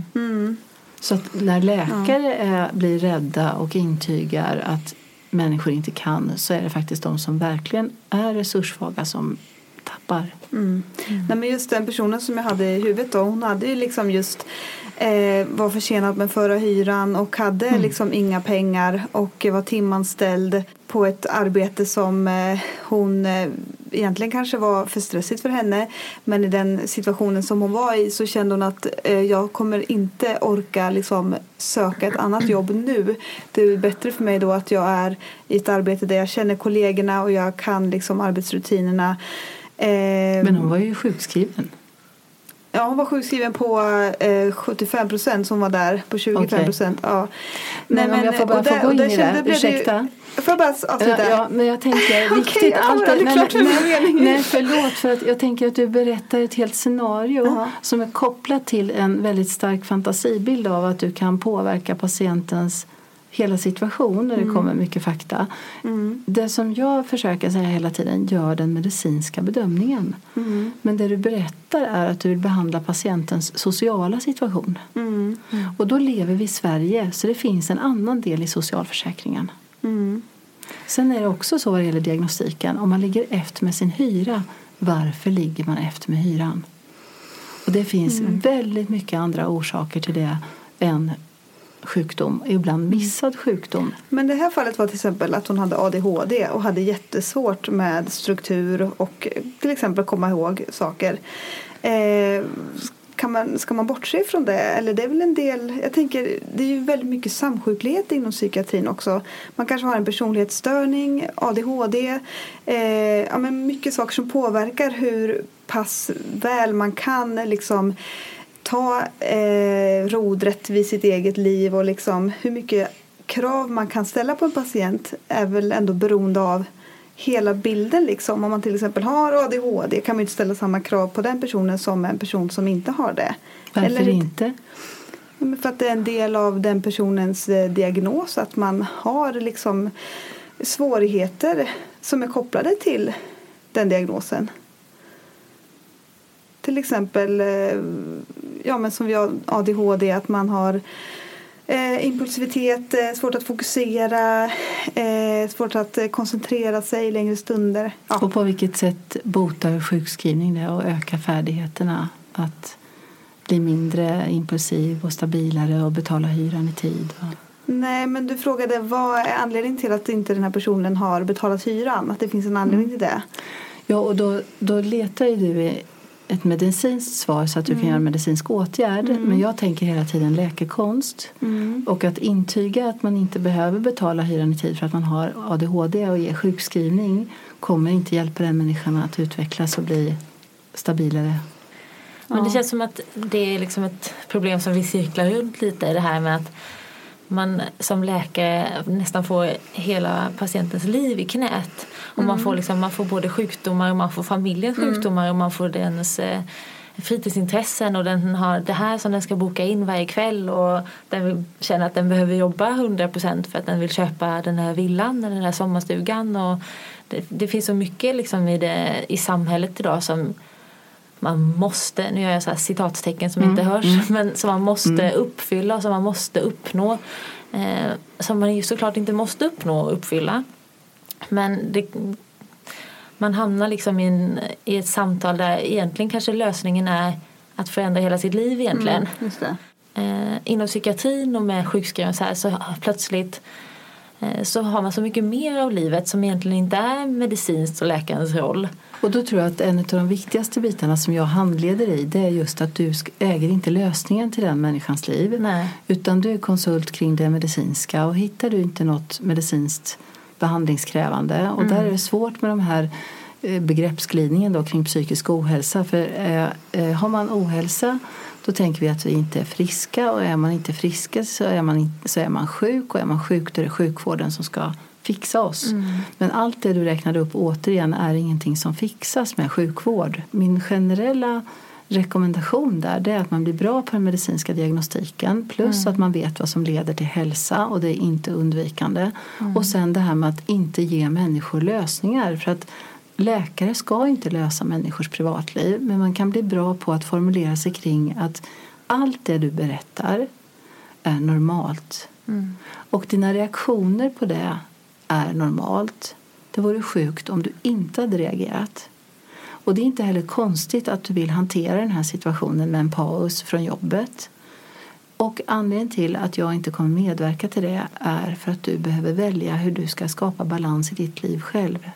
Speaker 5: Så att när läkare blir rädda och intygar att människor inte kan, så är det faktiskt de som verkligen är resurssvaga som tappar.
Speaker 3: Nej, men just den personen som jag hade i huvudet då, hon hade ju liksom just var försenad med förra hyran och hade liksom inga pengar och var timanställd på ett arbete som hon egentligen kanske var för stressigt för henne, men i den situationen som hon var i så kände hon att jag kommer inte orka liksom söka ett annat jobb nu. Det är bättre för mig då att jag är i ett arbete där jag känner kollegorna och jag kan liksom arbetsrutinerna.
Speaker 5: Men hon var ju sjukskriven.
Speaker 3: Ja, hon var sjukskriven på 75% som var där på 25%. Okay. Ja.
Speaker 5: Men om jag får bara få gå in i det, ursäkta.
Speaker 3: Får jag bara avsluta?
Speaker 5: Ja, men jag tänker viktigt nej, förlåt, för att jag tänker att du berättar ett helt scenario som är kopplat till en väldigt stark fantasibild av att du kan påverka patientens hela situation när det kommer mycket fakta. Det som jag försöker säga hela tiden, gör den medicinska bedömningen. Men det du berättar är att du vill behandla patientens sociala situation. Och då lever vi i Sverige, så det finns en annan del i socialförsäkringen. Sen är det också så vad det gäller diagnostiken. Om man ligger efter med sin hyra, varför ligger man efter med hyran? Och det finns väldigt mycket andra orsaker till det än sjukdom, ibland missad sjukdom. Men
Speaker 3: det här fallet var till exempel att hon hade ADHD och hade jättesvårt med struktur och till exempel komma ihåg saker. Ska man bortse från det? Eller det är väl en del, jag tänker, det är ju väldigt mycket samsjuklighet inom psykiatrin också. Man kanske har en personlighetsstörning, ADHD, men mycket saker som påverkar hur pass väl man kan liksom ta rodret vid sitt eget liv, och liksom hur mycket krav man kan ställa på en patient är väl ändå beroende av hela bilden liksom. Om man till exempel har ADHD kan man inte ställa samma krav på den personen som en person som inte har det.
Speaker 5: Varför eller inte?
Speaker 3: För att det är en del av den personens diagnos att man har liksom svårigheter som är kopplade till den diagnosen. Till exempel men som vi har ADHD, att man har impulsivitet, svårt att fokusera, svårt att koncentrera sig längre stunder. Ja.
Speaker 5: Och på vilket sätt botar sjukskrivning det och ökar färdigheterna att bli mindre impulsiv och stabilare och betala hyran i tid?
Speaker 3: Nej, men du frågade vad är anledningen till att inte den här personen har betalat hyran? Att det finns en anledning till det?
Speaker 5: Ja, och då letar ju du ett medicinskt svar så att du kan göra en medicinsk åtgärd. Men jag tänker hela tiden läkekonst. Och att intyga att man inte behöver betala hyran i tid för att man har ADHD och ge sjukskrivning kommer inte hjälpa den människan att utvecklas och bli stabilare.
Speaker 4: Men det känns som att det är liksom ett problem som vi cirklar runt lite. Det här med att man som läkare nästan får hela patientens liv i knät. Och man får både sjukdomar och man får familjens sjukdomar och man får dens fritidsintressen och den har det här som den ska boka in varje kväll och den känner att den behöver jobba 100% för att den vill köpa den här villan eller den här sommarstugan. Och det finns så mycket liksom i samhället idag som man måste, nu gör jag så här citatstecken som inte hörs, men som man måste uppfylla och som man måste uppnå, som man ju såklart inte måste uppnå och uppfylla. Men man hamnar liksom i ett samtal där egentligen kanske lösningen är att förändra hela sitt liv egentligen.
Speaker 3: Just det.
Speaker 4: Inom psykiatrin och med sjukskrivning så plötsligt så har man så mycket mer av livet som egentligen inte är medicinskt och läkarens roll.
Speaker 5: Och då tror jag att en av de viktigaste bitarna som jag handleder i, det är just att du äger inte lösningen till den människans liv.
Speaker 4: Nej.
Speaker 5: Utan du är konsult kring det medicinska och hittar du inte något medicinskt behandlingskrävande. Och där är det svårt med de här begreppsglidningen då kring psykisk ohälsa. För har man ohälsa, då tänker vi att vi inte är friska, och är man inte friska så är man sjuk, och är man sjuk då är det sjukvården som ska fixa oss. Men allt det du räknade upp återigen är ingenting som fixas med sjukvård. Min generella rekommendation där är att man blir bra på den medicinska diagnostiken plus att man vet vad som leder till hälsa och det är inte undvikande. Och sen det här med att inte ge människor lösningar, för att läkare ska inte lösa människors privatliv, men man kan bli bra på att formulera sig kring att allt det du berättar är normalt. Och dina reaktioner på det är normalt. Det vore sjukt om du inte hade reagerat. Och det är inte heller konstigt att du vill hantera den här situationen med en paus från jobbet. Och anledningen till att jag inte kommer medverka till det är för att du behöver välja hur du ska skapa balans i ditt liv själv.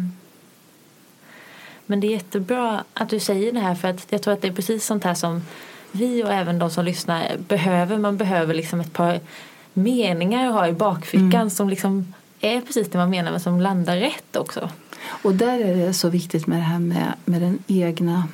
Speaker 4: Men det är jättebra att du säger det här, för att jag tror att det är precis sånt här som vi och även de som lyssnar behöver. Man behöver liksom ett par meningar att ha i bakfickan som liksom är precis det man menar men som landar rätt också.
Speaker 5: Och där är det så viktigt med det här med den egna...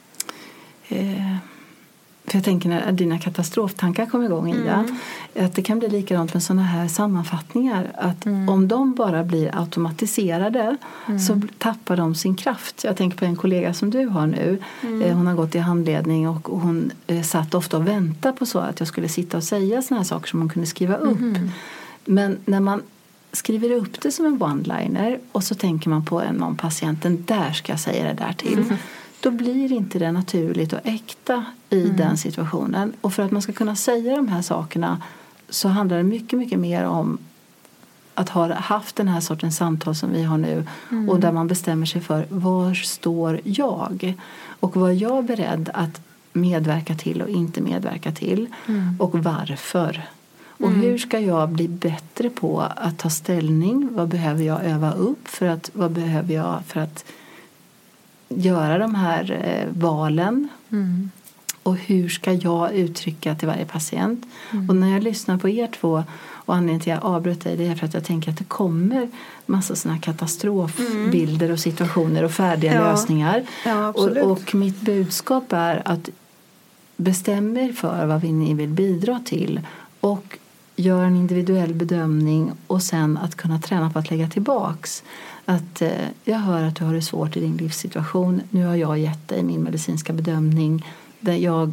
Speaker 5: för jag tänker när dina katastroftankar kommer igång i att det kan bli likadant med sådana här sammanfattningar. Att om de bara blir automatiserade så tappar de sin kraft. Jag tänker på en kollega som du har nu. Hon har gått i handledning och hon satt ofta och väntade på så att jag skulle sitta och säga sådana här saker som hon kunde skriva upp. Men när man skriver upp det som en one-liner och så tänker man på någon patienten, där ska jag säga det där till. Då blir inte det naturligt och äkta i den situationen. Och för att man ska kunna säga de här sakerna så handlar det mycket, mycket mer om att ha haft den här sortens samtal som vi har nu. Och där man bestämmer sig för var står jag? Och vad är jag beredd att medverka till och inte medverka till? Och varför? Och hur ska jag bli bättre på att ta ställning? Vad behöver jag öva upp? Vad behöver jag för att göra de här valen? Och hur ska jag uttrycka till varje patient? Och när jag lyssnar på er två, och anledningen till att jag avbröt dig, det är för att jag tänker att det kommer massa såna katastrofbilder och situationer och färdiga lösningar.
Speaker 3: Ja,
Speaker 5: och mitt budskap är att bestäm er för vad ni vill bidra till och gör en individuell bedömning, och sen att kunna träna på att lägga tillbaks. Att jag hör att du har det svårt i din livssituation. Nu har jag gett dig min medicinska bedömning där jag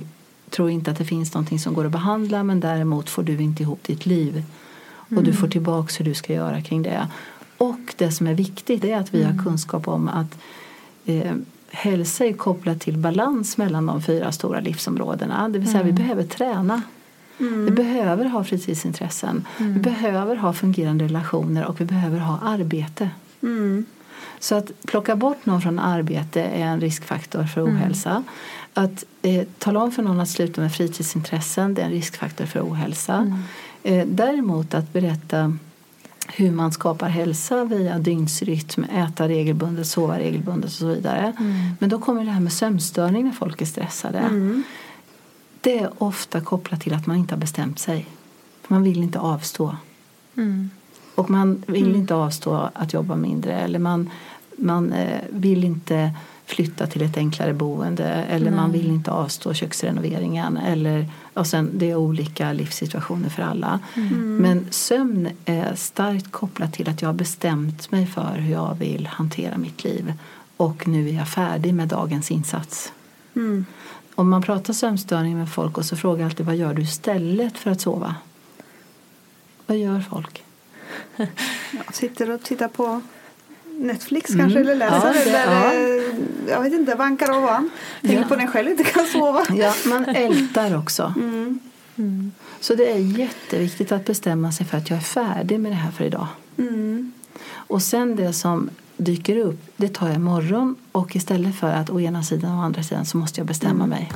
Speaker 5: tror inte att det finns någonting som går att behandla, men däremot får du inte ihop ditt liv. Och du får tillbaka hur du ska göra kring det. Och det som är viktigt är att vi har kunskap om att hälsa är kopplat till balans mellan de 4 stora livsområdena. Det vill säga vi behöver träna. Vi behöver ha fritidsintressen. Vi behöver ha fungerande relationer och vi behöver ha arbete. Så att plocka bort någon från arbete är en riskfaktor för ohälsa. Att tala om för någon att sluta med fritidsintressen, det är en riskfaktor för ohälsa. Däremot att berätta hur man skapar hälsa via dygnsrytm, äta regelbundet, sova regelbundet och så vidare. Men då kommer det här med sömnstörning när folk är stressade. Det är ofta kopplat till att man inte har bestämt sig. Man vill inte avstå. Och man vill inte avstå att jobba mindre. Eller man vill inte flytta till ett enklare boende. Eller man vill inte avstå köksrenoveringen. Och sen, det är olika livssituationer för alla. Men sömn är starkt kopplat till att jag har bestämt mig för hur jag vill hantera mitt liv. Och nu är jag färdig med dagens insats. Om man pratar sömnstörning med folk och så frågar alltid vad gör du istället för att sova? Vad gör folk?
Speaker 3: Sitter och tittar på Netflix kanske eller läser jag vet inte, vankar ovan. Tänker på när jag själv inte kan sova.
Speaker 5: Ja, man ältar också. Så det är jätteviktigt att bestämma sig för att jag är färdig med det här för idag. Och sen det som dyker upp, det tar jag imorgon. Och istället för att å ena sidan och å andra sidan så måste jag bestämma mig.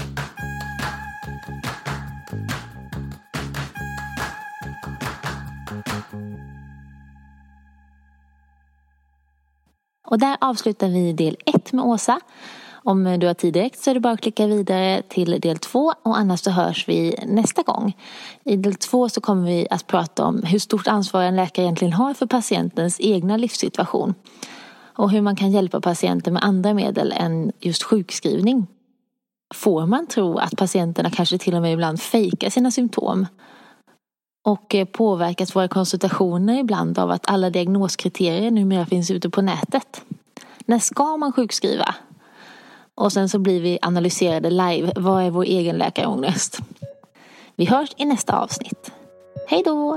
Speaker 4: Och där avslutar vi del 1 med Åsa. Om du har tid direkt så är det bara att klicka vidare till del 2 och annars så hörs vi nästa gång. I del 2 så kommer vi att prata om hur stort ansvar en läkare egentligen har för patientens egna livssituation. Och hur man kan hjälpa patienter med andra medel än just sjukskrivning. Får man tro att patienterna kanske till och med ibland fejkar sina symptom? Och påverkas våra konsultationer ibland av att alla diagnoskriterier numera finns ute på nätet? När ska man sjukskriva? Och sen så blir vi analyserade live. Vad är vår egen läkarångest? Vi hörs i nästa avsnitt. Hej då!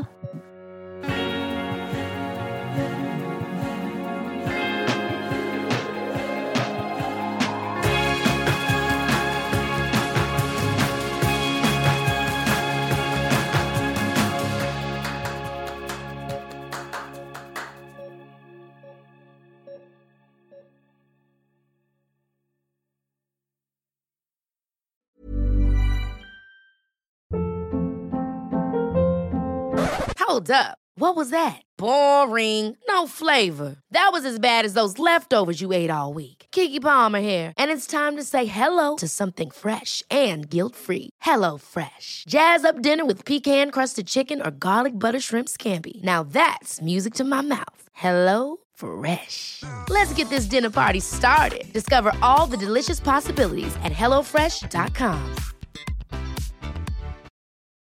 Speaker 1: Hold up. What was that? Boring. No flavor. That was as bad as those leftovers you ate all week. Keke Palmer here, and it's time to say hello to something fresh and guilt-free. Hello Fresh. Jazz up dinner with pecan-crusted chicken or garlic butter shrimp scampi. Now that's music to my mouth. Hello Fresh. Let's get this dinner party started. Discover all the delicious possibilities at hellofresh.com.